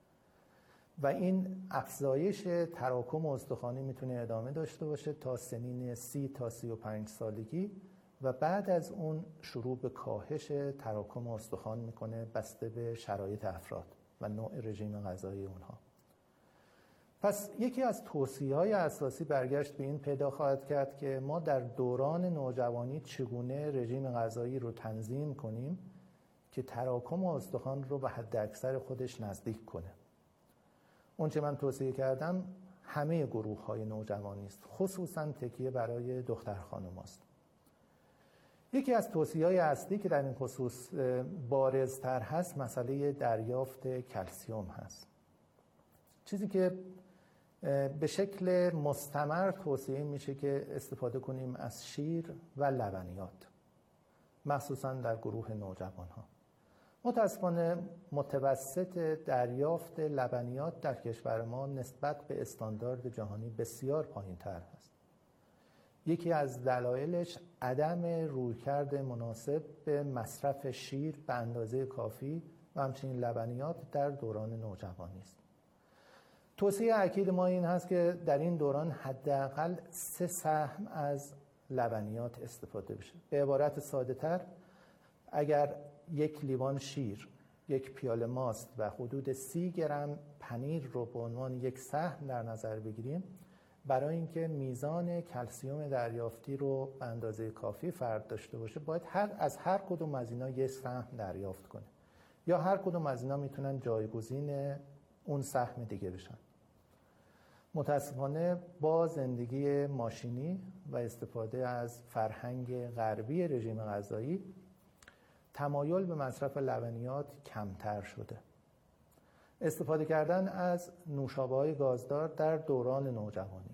و این افزایش تراکم استخوانی میتونه ادامه داشته باشه تا سنین سی تا سی و پنج سالگی و بعد از اون شروع به کاهش تراکم استخوان میکنه بسته به شرایط افراد و نوع رژیم غذایی اونها. پس یکی از توصیه‌های اساسی برگشت به این پیدا خواهد کرد که ما در دوران نوجوانی چگونه رژیم غذایی رو تنظیم کنیم که تراکم استخوان رو به حد اکثر خودش نزدیک کنه. اون چه من توصیه کردم همه گروه‌های نوجوانی است، خصوصاً تکیه برای دختر خانم‌هاست. یکی از توصیه‌های اصلی که در این خصوص بارزتر هست مسئله دریافت کلسیوم هست. چیزی که به شکل مستمر توصیه میشه که استفاده کنیم از شیر و لبنیات، مخصوصاً در گروه نوجوان‌ها. متاسفانه متوسط دریافت لبنیات در کشور ما نسبت به استاندارد جهانی بسیار پایین‌تر هست. یکی از دلایلش عدم رویکرد مناسب به مصرف شیر به اندازه کافی و همچنین لبنیات در دوران نوجوانی است. توصیه اکید ما این هست که در این دوران حداقل سه سهم از لبنیات استفاده بشه. به عبارت ساده تر، اگر یک لیوان شیر، یک پیاله ماست و حدود سی گرم پنیر رو به عنوان یک سهم در نظر بگیریم، برای اینکه میزان کلسیوم دریافتی رو به اندازه کافی فرد داشته باشه، باید هر از هر کدوم از اینا یک سهم دریافت کنه، یا هر کدوم از اینا میتونن جایگزین اون سهم دیگه بشن. متاسفانه با زندگی ماشینی و استفاده از فرهنگ غربی رژیم غذایی، تمایل به مصرف لبنیات کمتر شده. استفاده کردن از نوشابه‌های گازدار در دوران نوجوانی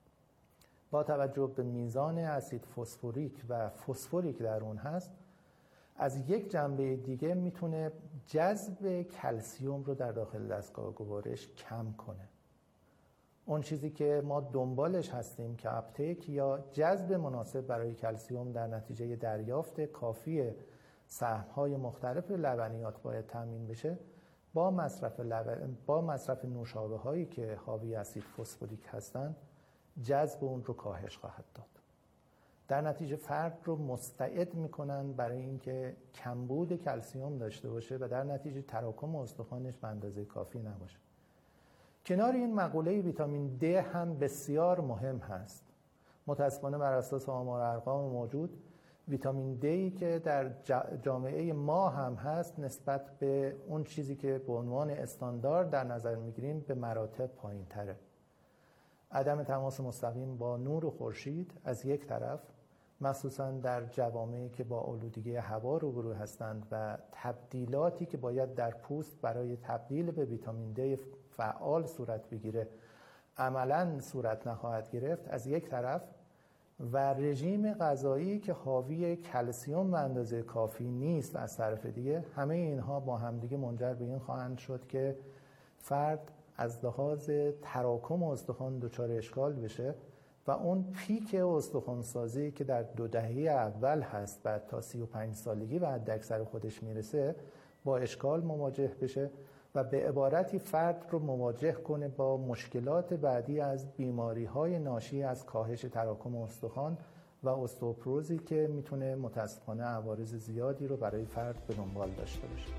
با توجه به میزان اسید فسفوریک و فسفوریک در اون هست، از یک جنبه دیگه میتونه جذب کلسیوم رو در داخل دستگاه گوارش کم کنه. اون چیزی که ما دنبالش هستیم که اپتیک یا جذب مناسب برای کلسیوم در نتیجه دریافت کافی سهم‌های مختلف لبنیات باید تامین بشه، با مصرف لبن... با مصرف نوشابه‌هایی که حاوی اسید فسفوریک هستند جذب اون رو کاهش خواهد داد. در نتیجه فرد رو مستعد میکنن برای اینکه کمبود کلسیوم داشته باشه و در نتیجه تراکم استخوانش به اندازه کافی نباشه. کنار این مقوله ویتامین د هم بسیار مهم هست. متاسفانه بر اساس آمار ارقام موجود ویتامین دی که در جامعه ما هم هست نسبت به اون چیزی که به عنوان استاندارد در نظر میگیریم به مراتب پایین تره. عدم تماس مستقیم با نور خورشید از یک طرف، مخصوصا در جوامعی که با آلودگی هوا روبرو هستند و تبدیلاتی که باید در پوست برای تبدیل به ویتامین دی فعال صورت بگیره عملاً صورت نخواهد گرفت از یک طرف، و رژیم غذایی که حاوی کلسیوم به اندازه کافی نیست از طرف دیگه، همه اینها با همدیگه منجر به این خواهند شد که فرد از لحاظ تراکم استخوان دچار اشکال بشه و اون پیک استخوان‌سازی که در دو دهه اول هست بعد تا سی و پنج سالگی و حد اکثر خودش میرسه با اشکال مواجه بشه و به عبارتی فرد رو مواجه کنه با مشکلات بعدی از بیماری‌های ناشی از کاهش تراکم استخوان و استئوپروزی که میتونه متاسفانه عوارض زیادی رو برای فرد به دنبال داشته باشه.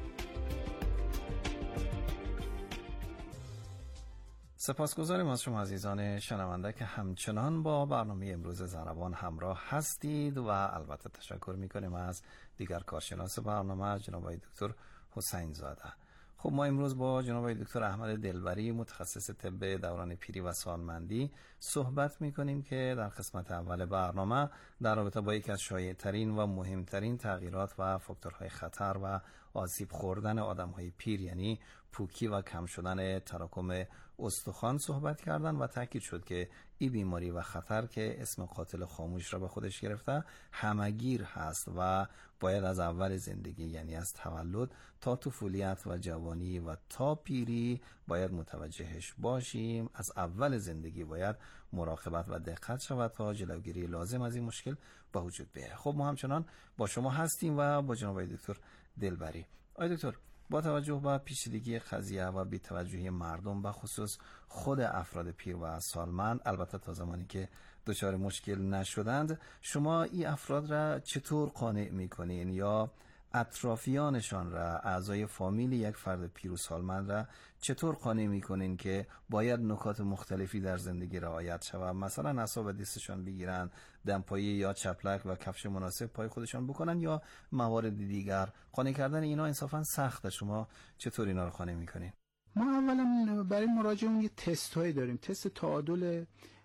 سپاسگزاریم از شما عزیزان شنونده که همچنان با برنامه امروز ضربان همراه هستید و البته تشکر میکنیم از دیگر کارشناس برنامه جناب آقای دکتر حسین زاده. خب ما امروز با جناب آقای دکتر احمد دلبری متخصص طب دوران پیری و سالمندی صحبت میکنیم که در قسمت اول برنامه در رابطه با یکی از شایع‌ترین و مهمترین تغییرات و فاکتورهای خطر و آسیب خوردن آدم‌های پیر یعنی پوکی و کم شدن تراکم استخوان صحبت کردن و تاکید شد که این بیماری و خطر که اسم قاتل خاموش را به خودش گرفته همگیر هست و باید از اول زندگی یعنی از تولد تا طفولیت و جوانی و تا پیری باید متوجهش باشیم. از اول زندگی باید مراقبت و دقت شود تا جلوگیری لازم از این مشکل به وجود بیاید. خب ما همچنان با شما هستیم و با جناب دکتر دلبری. آقای دکتر، با توجه به پیچیدگی قضیه و بی‌توجهی مردم و خصوص خود افراد پیر و سالمند، البته تا زمانی که دچار مشکل نشدند، شما این افراد را چطور قانع میکنین یا اطرافیانشان را، اعضای فامیل یک فرد پیر و سالمند را چطور قانع میکنین که باید نکات مختلفی در زندگی رعایت شود؟ مثلا اعصاب دستشان بگیرن، دمپایی یا چپلک و کفش مناسب پای خودشان بکنن یا موارد دیگر. قانع کردن اینا انصافا سخته. شما چطور اینا رو قانع میکنین؟ ما اولا برای مراجعمون یه تست هایی داریم. تست تعادل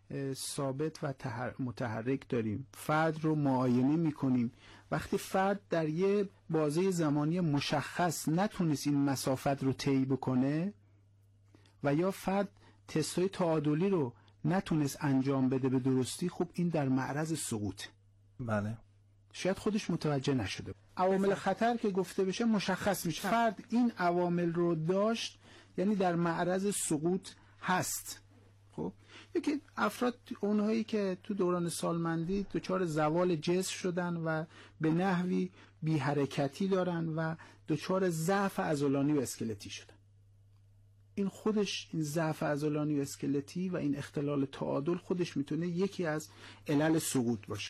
ثابت و متحرک داریم. فرد رو معاینه میکنیم. وقتی فرد در یه بازه زمانی مشخص نتونست این مسافت رو طی بکنه و یا فرد تستای تعادلی رو نتونست انجام بده به درستی، خب این در معرض سقوط. بله. شاید خودش متوجه نشده. عوامل خطر که گفته بشه مشخص میشه. فرد این عوامل رو داشت یعنی در معرض سقوط هست. خب یکی افراد اونهایی که تو دوران سالمندی دچار زوال جسم شدن و به نحوی بی حرکتی دارن و دچار ضعف عضلانی و اسکلتی شدن. این خودش این ضعف عضلانی و اسکلتی و این اختلال تعادل خودش میتونه یکی از علل سقوط باشه.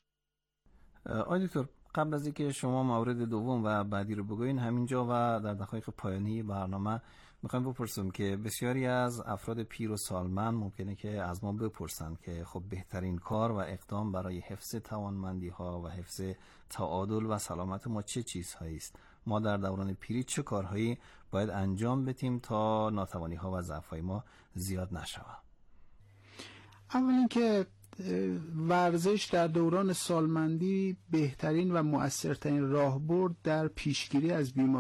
آقای دکتر، قبل از اینکه شما مورد دوم و بعدی رو بگوین، همینجا و در دقایق پایانی برنامه میخوایم بپرسیم که بسیاری از افراد پیر و سالمند ممکنه که از ما بپرسن که خب بهترین کار و اقدام برای حفظ توانمندی ها و حفظ تعادل و سلامت ما چه چیزهایی است؟ ما در دوران پیری چه کارهایی باید انجام بدیم تا ناتوانی ها و ضعف های ما زیاد نشود؟ اولا که ورزش در دوران سالمندی بهترین و مؤثرترین راهبرد در پیشگیری از بیماری